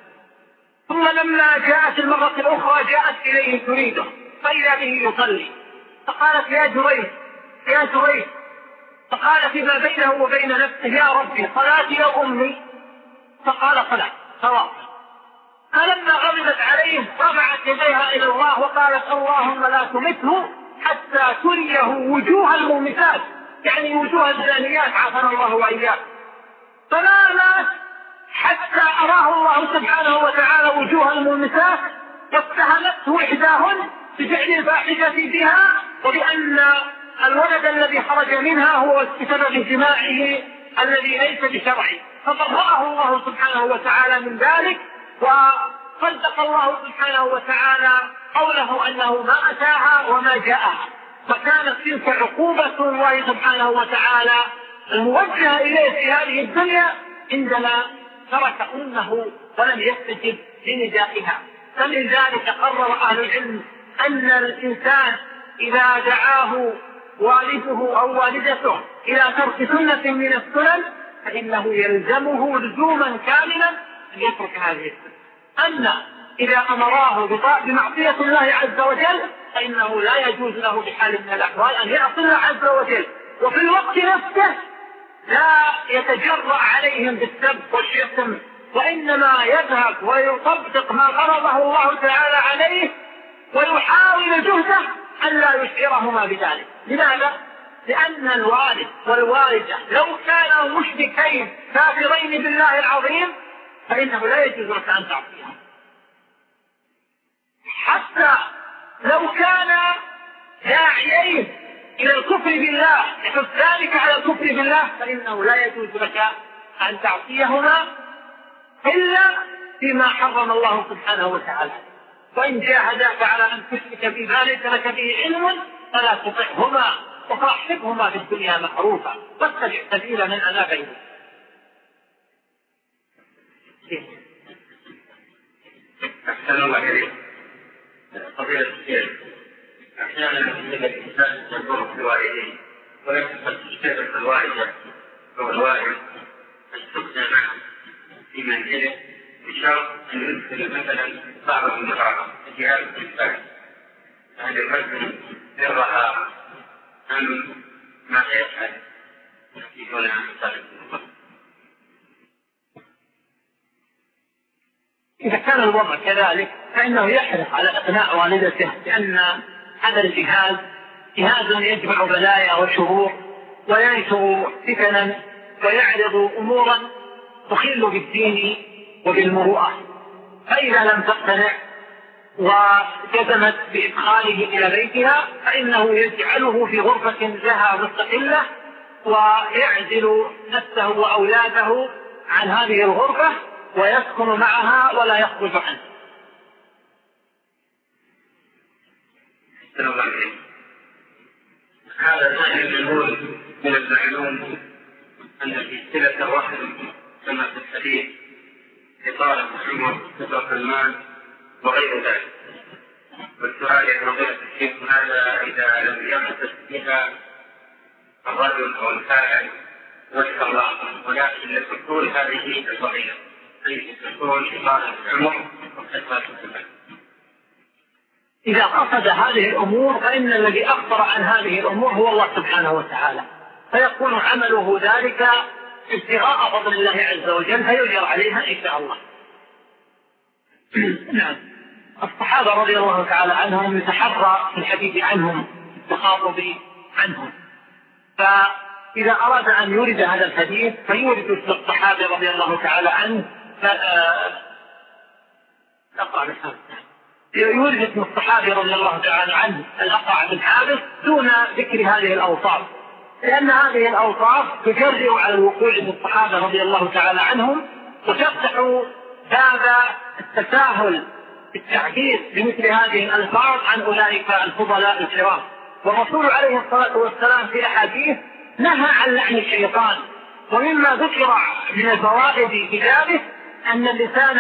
ثم لما جاءت المرة الأخرى جاءت إليه تريده فإذا به يصلي فقالت يا جريج يا جريج، فقال فيما بينه وبين نفسه يا ربي صلاتي أو أمي؟ فقال صلاة سواء. فلما غضبت عليه رفعت يديها إلى الله وقالت اللهم لا تمته حتى تريه وجوه المومسات، يعني وجوه الزانيات عافانا الله وإياه. فما مات حتى أراه الله سبحانه وتعالى وجوه المومسات واتهمته إحداهن بفعل الفاحشة بها وبأن الولد الذي خرج منها هو بسبب جماعه الذي ليس بشرعي، فبرأه الله سبحانه وتعالى من ذلك وصدق الله سبحانه وتعالى قوله أنه ما أتاها وما جاءها. فكانت تلك عقوبة الله سبحانه وتعالى الموجهة إليه في هذه الدنيا عندما ترك أمه ولم يستجب لندائها. فلذلك قرر أهل العلم أن الإنسان إذا دعاه والده أو والدته إلى ترك سنة من السنن فإنه يلزمه لزوما كاملا أن يترك هذه السنة. أما إذا أمراه بمعصية الله عز وجل فإنه لا يجوز له بحال من الأحوال أن يعصي الله عز وجل، وفي الوقت نفسه لا يتجرأ عليهم بالسب والشتم، وإنما يذهب ويطبق ما فرضه الله تعالى عليه ويحاول جهده أن لا يشعرهما بذلك. لماذا؟ لأن الوالد والوالدة لو كانا مشركين كافرين بالله العظيم فإنه لا يجوز لك أن تعصيهم، حتى لو كان داعيين إلى الكفر بالله يحث ذلك على الكفر بالله فإنه لا يجوز لك أن تعصيهما إلا فيما حرم الله سبحانه وتعالى. وإن جاهداك على أن تشرك بي ما ليس لك به علم فلا تطعهما وصاحبهما في الدنيا معروفا واتبع سبيل من أناب إليه. أحسن الله إليك. قضية الشيخ أحيانا يجب الإنسان ينظر في الوالدين ولكن قد تشترك الوالدة أو الوالد أن تبنى معه في منزله بشرط أن يدخل مثلا بعض المرأة جهاز الإنسان هل يقدم سرها أم ما يفعل يحدثون عن ذلك؟ إذا كان الوضع كذلك فإنه يحرص على إقناع والدته لأن هذا الجهاز جهاز يجمع بلايا وشرور وينشر فتنا ويعرض أمورا تخل بالدين وبالمروءة، فإذا لم تقتنع وجزمت بإدخاله إلى بيتها فإنه يجعله في غرفة لها مستقلة ويعزل نفسه وأولاده عن هذه الغرفة ويسكن معها ولا يخرج عنه. هذا الثاني يقول من المعلوم أن في صلة الرحم كما في الحديث إطالة العمر كثرة المال وغير ذلك، والسؤال يا فضيلة الشيخ هذا إذا لم يقصد بها الرجل أو الفاعل وجه الله ولكن لتكون هذه الفضيلة أي تكون إطالة العمر وكثرة المال. إذا قصد هذه الأمور فإن الذي أخبر عن هذه الأمور هو الله سبحانه وتعالى، فيكون عمله ذلك ابتغاء فضل الله عز وجل فيجر عليها إن شاء الله. نعم، الصحابة رضي الله تعالى عنهم يتحرى في الحديث عنهم التخاطب عنهم، فإذا أراد أن يورد هذا الحديث فيورد اسم الصحابة رضي الله تعالى عنه يورد اسم الصحابي رضي الله تعالى عنه الأقرع بن حابس دون ذكر هذه الأوصاف، لأن هذه الأوصاف تجرئ على الوقوع بالصحابة رضي الله تعالى عنهم وتفتح باب التساهل بالتعبير بمثل هذه الألفاظ عن أولئك الفضلاء الكرام. والرسول عليه الصلاة والسلام في أحاديث نهى عن لعن الشيطان، ومما ذكر من الفوائد في ذلك أن اللسان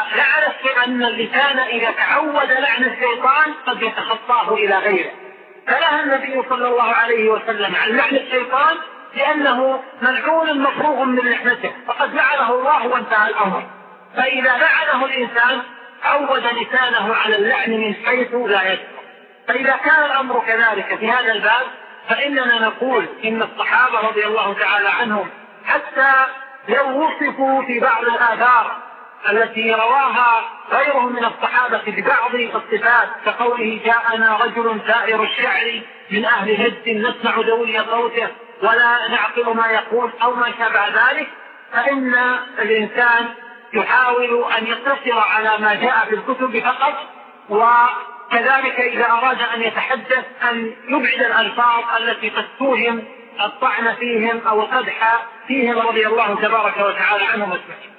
إذا تعود لعن الشيطان قد يتخطاه إلى غيره، فنهى النبي صلى الله عليه وسلم عن لعن الشيطان لأنه ملعون مفروغ من لحنته فقد لعنه الله وانتهى الأمر. فإذا لعنه الإنسان عود لسانه على اللعن من حيث لا يشعر. فإذا كان الأمر كذلك في هذا الباب فإننا نقول إن الصحابة رضي الله تعالى عنهم حتى لو وصفوا في بعض الآثار التي رواها غيرهم من الصحابة ببعض الصفات كقوله جاءنا رجل سائر الشعر من أهل هد نسمع دوي صوته ولا نعقل ما يقول أو ما شابه ذلك، فإن الإنسان يحاول أن يقتصر على ما جاء في الكتب فقط، وكذلك إذا أراد أن يتحدث أن يبعد الألفاظ التي قد توهم الطعن فيهم أو القدح فيهم رضي الله تبارك وتعالى عنهم أجمعين.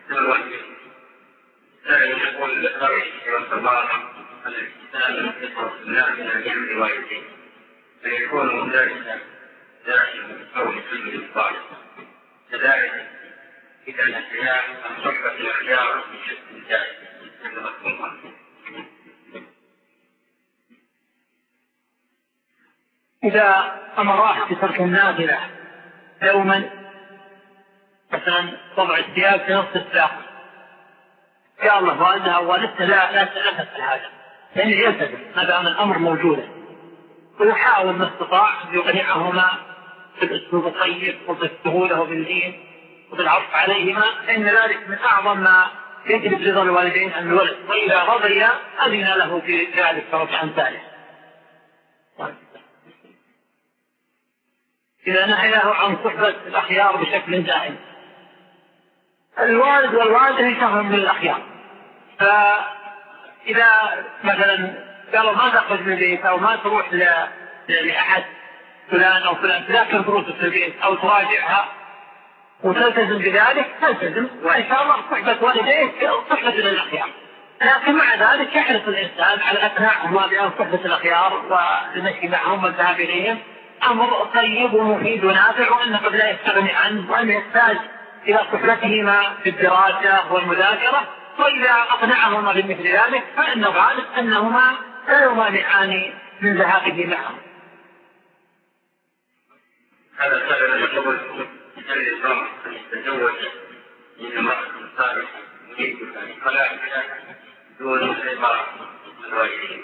يقول رحمه الله الإنسان يصرف الناس من جمع الوالدين فيكون ذلك داخل أو يسلم الصالح، كذلك إذا الأحياء أن صحبة الأحياء بشكل جائز. إذا أمراه بترك النافلة يوما، مثلا وضع الثياب في نصف الساق، يا الله والدها ووالدته لا تفعل هذا، لأنه يلتزم ما دام الأمر موجودا، ويحاول ما استطاع أن يقنعهما بالأسلوب الطيب وبالسهولة وبالدين وبالعطف عليهما، فإن ذلك من أعظم ما يجلب رضا الوالدين عن الولد، وإذا رضي أذن له بذلك فرجع ثالث. إذا نهيه عن صحبة الأخيار بشكل دائم، الوالد والوالدة يشهرون من الأخيار، فإذا مثلا قالوا ما تخرج من البيت أو ما تروح لأحد فلان أو فلان تذاكر دروسك في البيت أو تراجعها وتلتزم بذلك تلتزم، وإن شاء الله صحبة والديك صحبة للأخيار. لكن مع ذلك يحرص الإنسان على أقناعهما بأن صحبة الأخيار والمشي معهم والذهاب إليهم أمر طيب ومفيد ونافع، وأنه قد لا يستغني عنه، وأنه يحتاج إلى صحبتهما في الدراسة والمذاكرة، وإذا أقنعهما بمثل ذلك فإن غالب أنهما لا يمانعان من ذهابه معهم. هذا سبب يقول أن الإسلام يتزوج من امرأة صالحة يريد الخلاء دون رضا الوالدين.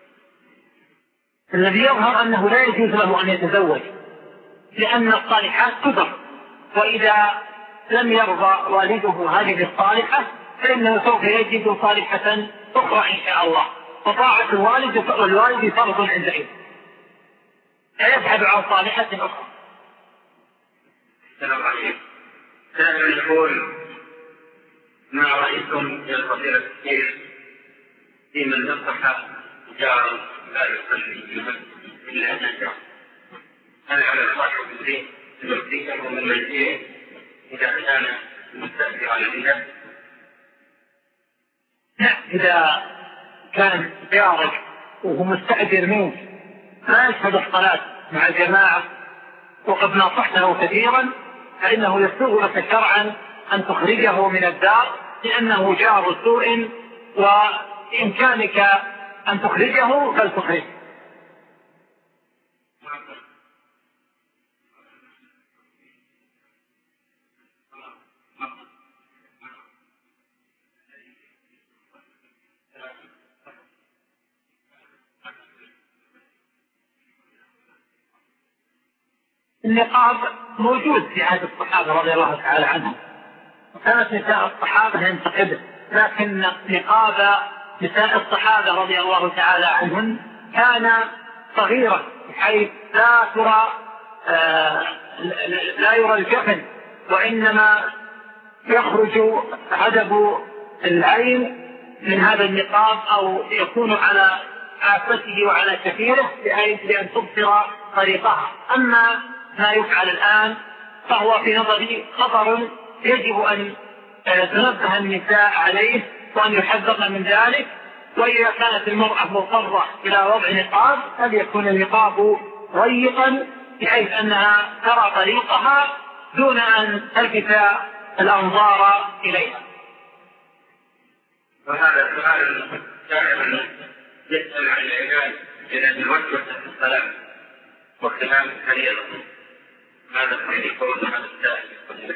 الذي يظهر أنه لا يجوز له أن يتزوج، لأن الصالحات كثر، وإذا لم يرضى والده هذه الصالحة فإنه سوف يجد صالحة أخرى إن شاء الله، وطاعة الوالد فرض عندئذ، فيذهب عن صالحة أخرى. السلام عليكم. سائل يقول: ما رأيكم يا فضيلة الشيخ في من نصح جار لا يصلي إلا نجا؟ هل على الصاحب الدين يصليه من منزله إذا كان مستأثرا عنده؟ نعم، إذا كان جارك وهو مستأجر منك لا يشهد الصلاة مع الجماعة وقد نصحته كثيرا، فإنه يسوغ لك شرعا أن تخرجه من الدار، لأنه جار سوء، وإمكانك أن تخرجه فلتخرجه. النقاب موجود في عهد الصحابة رضي الله تعالى عنهم، وكانت نساء الصحابة ينتقبن، لكن نقاب نساء الصحابة رضي الله تعالى عنهم كان صغيرا بحيث لا يرى الجفن، وإنما يخرج هدب العين من هذا النقاب أو يكون على عافته وعلى كثيره بأن تبصر طريقها. أما ما يفعل الآن فهو في نظري خطر يجب أن تنبه النساء عليه وأن يحذرن من ذلك، وإذا كانت المرأة مضطرة إلى وضع نقاب فليكون النقاب ضيقا بحيث أنها ترى طريقها دون أن تلفت الأنظار إليها. وهذا سؤال سائل يسأل عن العلاج لأن الوسوسة في الصلاة واختلاف كثير، ماذا يقول هذا السائل؟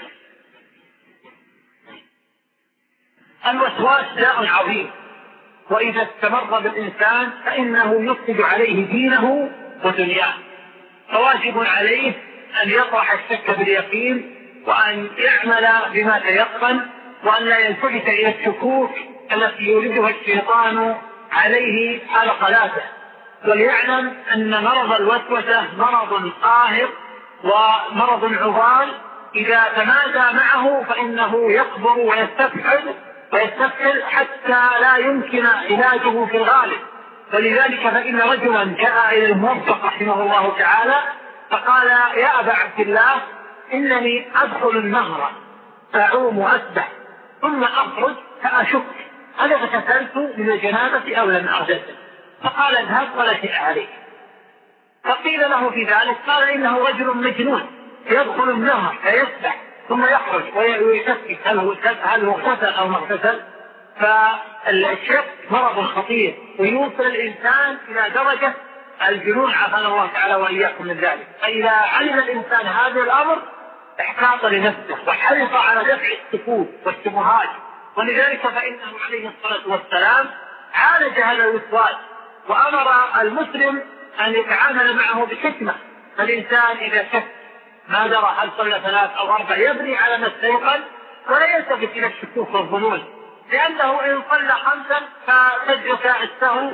الوسواس داء عظيم، وإذا استمر بالإنسان فإنه يفسد عليه دينه ودنياه، فواجب عليه أن يطرح الشك باليقين وأن يعمل بما تيقن، وأن لا يلتفت إلى الشكوك التي يوردها الشيطان عليه حال صلاته، وليعلم أن مرض الوسوسة مرض قاهر ومرض عضال، إذا تمادى معه فإنه يكبر ويستفحل حتى لا يمكن علاجه في الغالب. ولذلك فإن رجلا جاء إلى الموفق رحمه الله تعالى فقال: يا أبا عبد الله، إنني أدخل النهر فأعوم وأسبح ثم أخرج فأشك هل اغتسلت من الجنابة أو لم أغتسل؟ فقال: اذهب ولا شيء عليك. فقيل له في ذلك قال: إنه رجل مجنون يدخل النهر فيسبح ثم يخرج ويشكك هل هو اغتسل أو ما اغتسل. فالشك مرض خطير ويوصل الإنسان إلى درجة الجنون عافانا الله تعالى وإياكم من ذلك. فإذا علم الإنسان هذا الأمر احتاط لنفسه وحرص على دفع الشكوك والشبهات، ولذلك فإنه عليه الصلاة والسلام عالج هذا الوسواس وأمر المسلم أن يتعامل معه بحكمة. فالإنسان إذا شك ما درى هل صلى 3 أو 4 يبني على ما استيقن ولا يلتفت إلى الشكوك والظنون، لأنه إن صلى 5 فسجدة السهو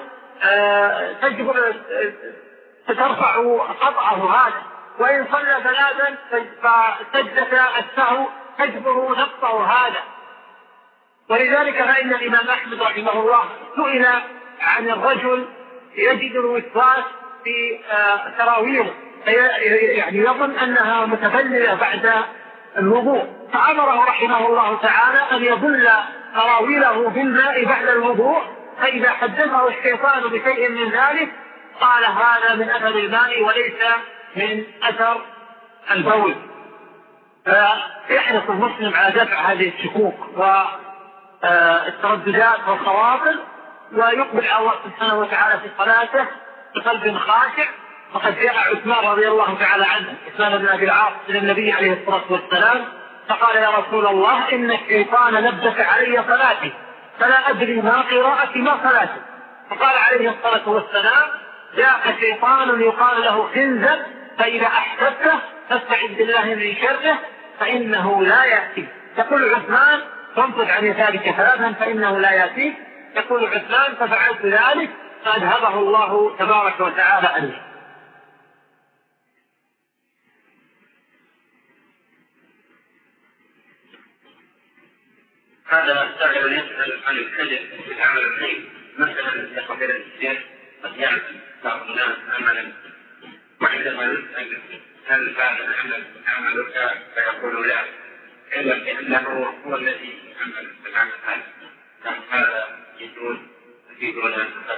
فترفع خطأه هذا، وإن صلى 3 فسجدة السهو تجبر نقصه هذا. ولذلك فإن الإمام أحمد رحمه الله سئل عن الرجل يجد الوسواس في تراويله، يعني يظن أنها متبللة بعد الوضوء، فأمره رحمه الله تعالى أن يبل تراويله بالماء بعد الوضوء، فإذا حدثه الشيطان بشيء من ذلك قال هذا من أثر الماء وليس من أثر البول. فيحرص المسلم على دفع هذه الشكوك والترددات والخواطر، ويقبل على الله سبحانه وتعالى في صلاته بقلب خاشع. فقد جاء عثمان رضي الله تعالى عنه، عثمان بن أبي العاص، إلى النبي عليه الصلاة والسلام فقال يا رسول الله إن الشيطان لبس علي صلاتي فلا أدري ما قراءتي ما صلاتي. فقال عليه الصلاة والسلام جاء شيطان يقال له خنزب فإذا أحببته فاستعذ بالله من شره فإنه لا يأتي. يقول عثمان فانفذ عن يسارك 3 فإنه لا يأتي. يقول عثمان ففعلت ذلك فأذهبه الله تبارك وتعالى عنه. هذا السائل يسأل عن الكذب في العمل الخير، مثلا يقبل الشيخ قد يعمل بعض الناس عملا وعندما يسأل هل هذا العمل عملك فيقول لا، إلا بأنه هو الذي عمل العمل هذا يجوز يفيدون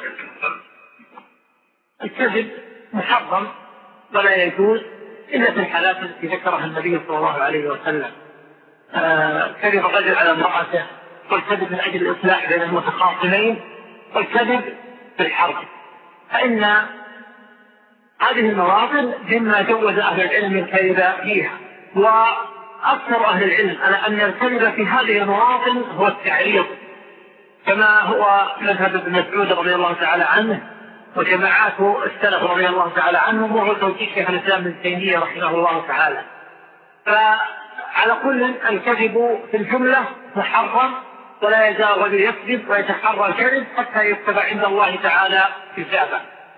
الكذب محرم ولا يجوز إلا في الحالات التي ذكرها النبي صلى الله عليه وسلم. كذب الرجل على امرأته، والكذب من أجل الإصلاح بين المتخاصمين، والكذب في الحرب. فإن هذه المواطن مما جوز أهل العلم الكذب فيها، وأكثر أهل العلم على أن الكذب في هذه المواطن هو التعريض، كما هو مذهب ابن مسعود رضي الله تعالى عنه وجماعات السلف رضي الله تعالى عنهم، وهو توجيه شيخ الإسلام ابن تيمية رحمه الله تعالى. فعلى كل الكذب في الجملة محرم، ولا يزال الرجل يكذب ويتحرى الكذب حتى يكتب عند الله تعالى كتابا،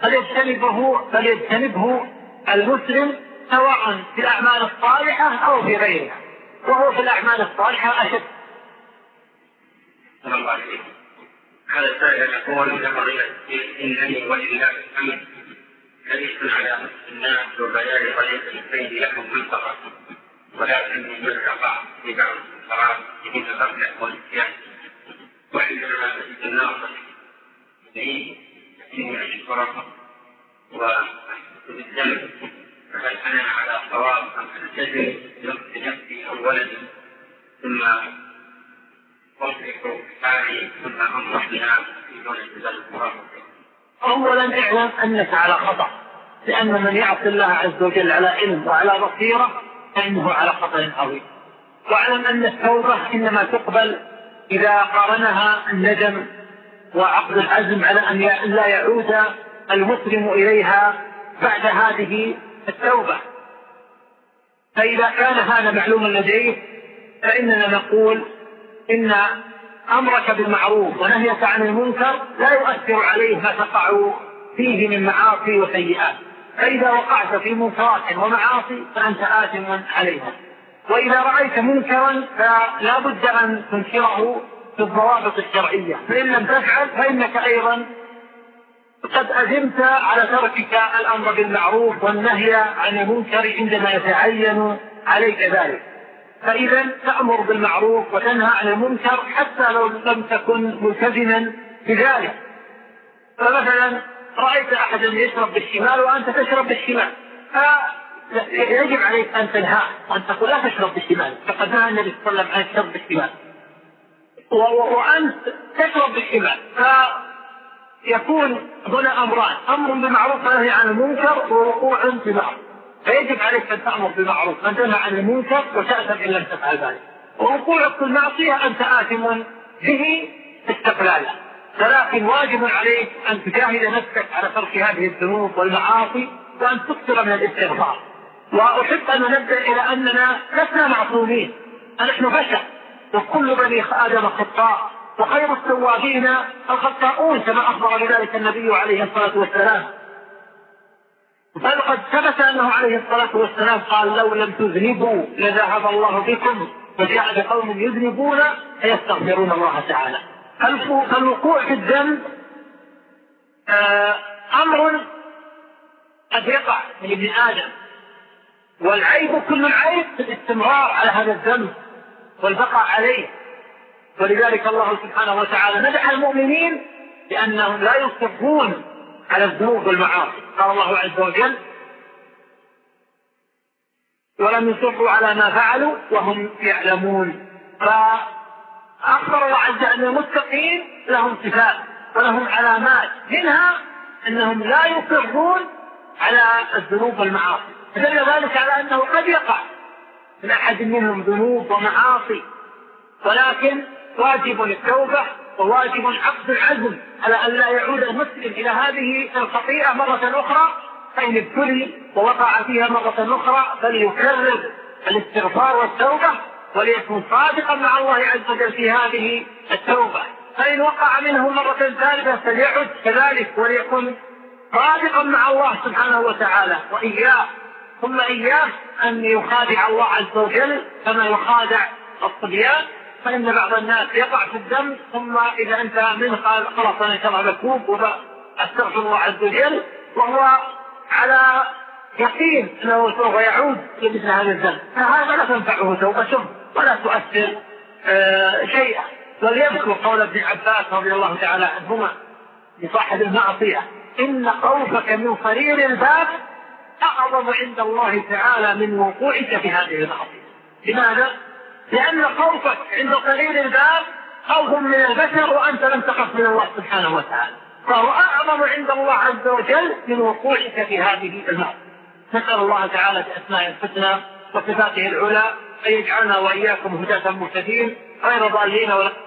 فليجتنبه المسلم سواء في الأعمال الصالحة أو في غيرها، وهو في الأعمال الصالحة أشد. هذا السائل يقول إنني ولله الحمد حريص على نصح الناس وبيان طريق الخير لهم منطقة، ولكني يقع في بعض القرارات من الغفلة والنسيان، وعندما أجد الناصح لي إني أشكره وبالذنب، فهل أنا على صواب أم ألتزم بنفسي أولا ثم أصلح حالي ثم أنصح بها في دون التزام المرافق؟ أولا اعلم أنك على خطأ، لأن من يعصي الله عز وجل على علم وعلى بصيرة فإنه على خطأ عظيم. واعلم أن التوبة إنما تقبل إذا قارنها الندم وعقد العزم على أن لا يعود المسلم إليها بعد هذه التوبة. فإذا كان هذا معلوما لديه فإننا نقول إن أمرك بالمعروف ونهيك عن المنكر لا يؤثر عليه ما تقع فيه من معاصي وسيئات، فإذا وقعت في منكرات ومعاصي فأنت آثم عليها، وإذا رأيت منكرا فلا بد أن تنكره بالضوابط الشرعية، فإن لم تفعل فإنك أيضا قد أذمت على تركك الأمر بالمعروف والنهي عن المنكر عندما يتعين عليك ذلك. فإذا تأمر بالمعروف وتنهى عن المنكر حتى لو لم تكن ملتزما بذلك. فمثلا رأيت أحدا يشرب بالشمال وأنت تشرب بالشمال، فيجب عليك أن تنهى وأن تقول لا تشرب بالشمال، فقد نهى النبي صلى الله عليه وسلم عن الشرب بالشمال وأنت تشرب بالشمال، يكون هنا أمران: أمر بالمعروف ونهي عن المنكر ووقوع في المعروف. فيجب عليك أن تأمر بالمعروف وتنهى عن المنكر وتأثم إن لم تفعل ذلك. ووقوعك في المعصية أنت آثم به استقلالا، ولكن واجب عليك أن تجاهد نفسك على ترك هذه الذنوب والمعاصي وأن تكثر من الاستغفار. وأحب أن ننبه إلى أننا لسنا معصومين، نحن بشر وكل بني آدم خطاء، وخير التوابين الخطاؤون كما أخبر بذلك النبي عليه الصلاة والسلام. بل قد ثبت أنه عليه الصلاة والسلام قال: لو لم تذنبوا لذهب الله بكم وجاء بقوم يذنبون فيستغفرون الله تعالى. فالوقوع في الذنب أمر قد يقع من ابن آدم، والعيب كل العيب في الاستمرار على هذا الذنب والبقاء عليه. ولذلك الله سبحانه وتعالى مدح المؤمنين لأنهم لا يصرون على الذنوب والمعاصي. قال الله عز وجل: ولم يصروا على ما فعلوا وهم يعلمون. فأخبر الله عز وجل أن المتقين لهم صفات ولهم علامات، منها أنهم لا يصرون على الذنوب والمعاصي. فدل ذلك على أنه قد يقع من أحد منهم ذنوب ومعاصي، ولكن واجب التوبة وواجب عقد العزم على أن لا يعود المسلم إلى هذه الخطيئة مرة أخرى. فإن ابتلي ووقع فيها مرة أخرى فليكرر الاستغفار والتوبة، وليكن صادقا مع الله عز وجل في هذه التوبة. فإن وقع منه مرة ثالثة فليعد كذلك وليكن صادقا مع الله سبحانه وتعالى. وإياه ثم إياه أن يخادع الله عز وجل كما يخادع الصبيان. فإن بعض الناس يقع في الذنب ثم إذا انتهى منه قال: خلاص أنا شرع بكوب وأستغفر الله عز وجل، وهو على يقين أنه سوف يعود لمثل هذا الذنب. فهذا لا تنفعه توبته ولا تؤثر شيئا. وليذكر قول ابن عباس رضي الله تعالى عنهما لصاحب المعصية: إن خوفك من قرير الباب أعظم عند الله تعالى من وقوعك في هذه المعصية. لماذا؟ لأن خوفك عند قرير الباب خوف من البشر وأنت لم تخف من الله سبحانه وتعالى، فهو أعظم عند الله عز وجل من وقوعك في هذه المعصية. نسأل الله تعالى بأسماء الحسنى وصفاته العلى أن يجعلنا وإياكم هداة مهتدين غير ضالين ولا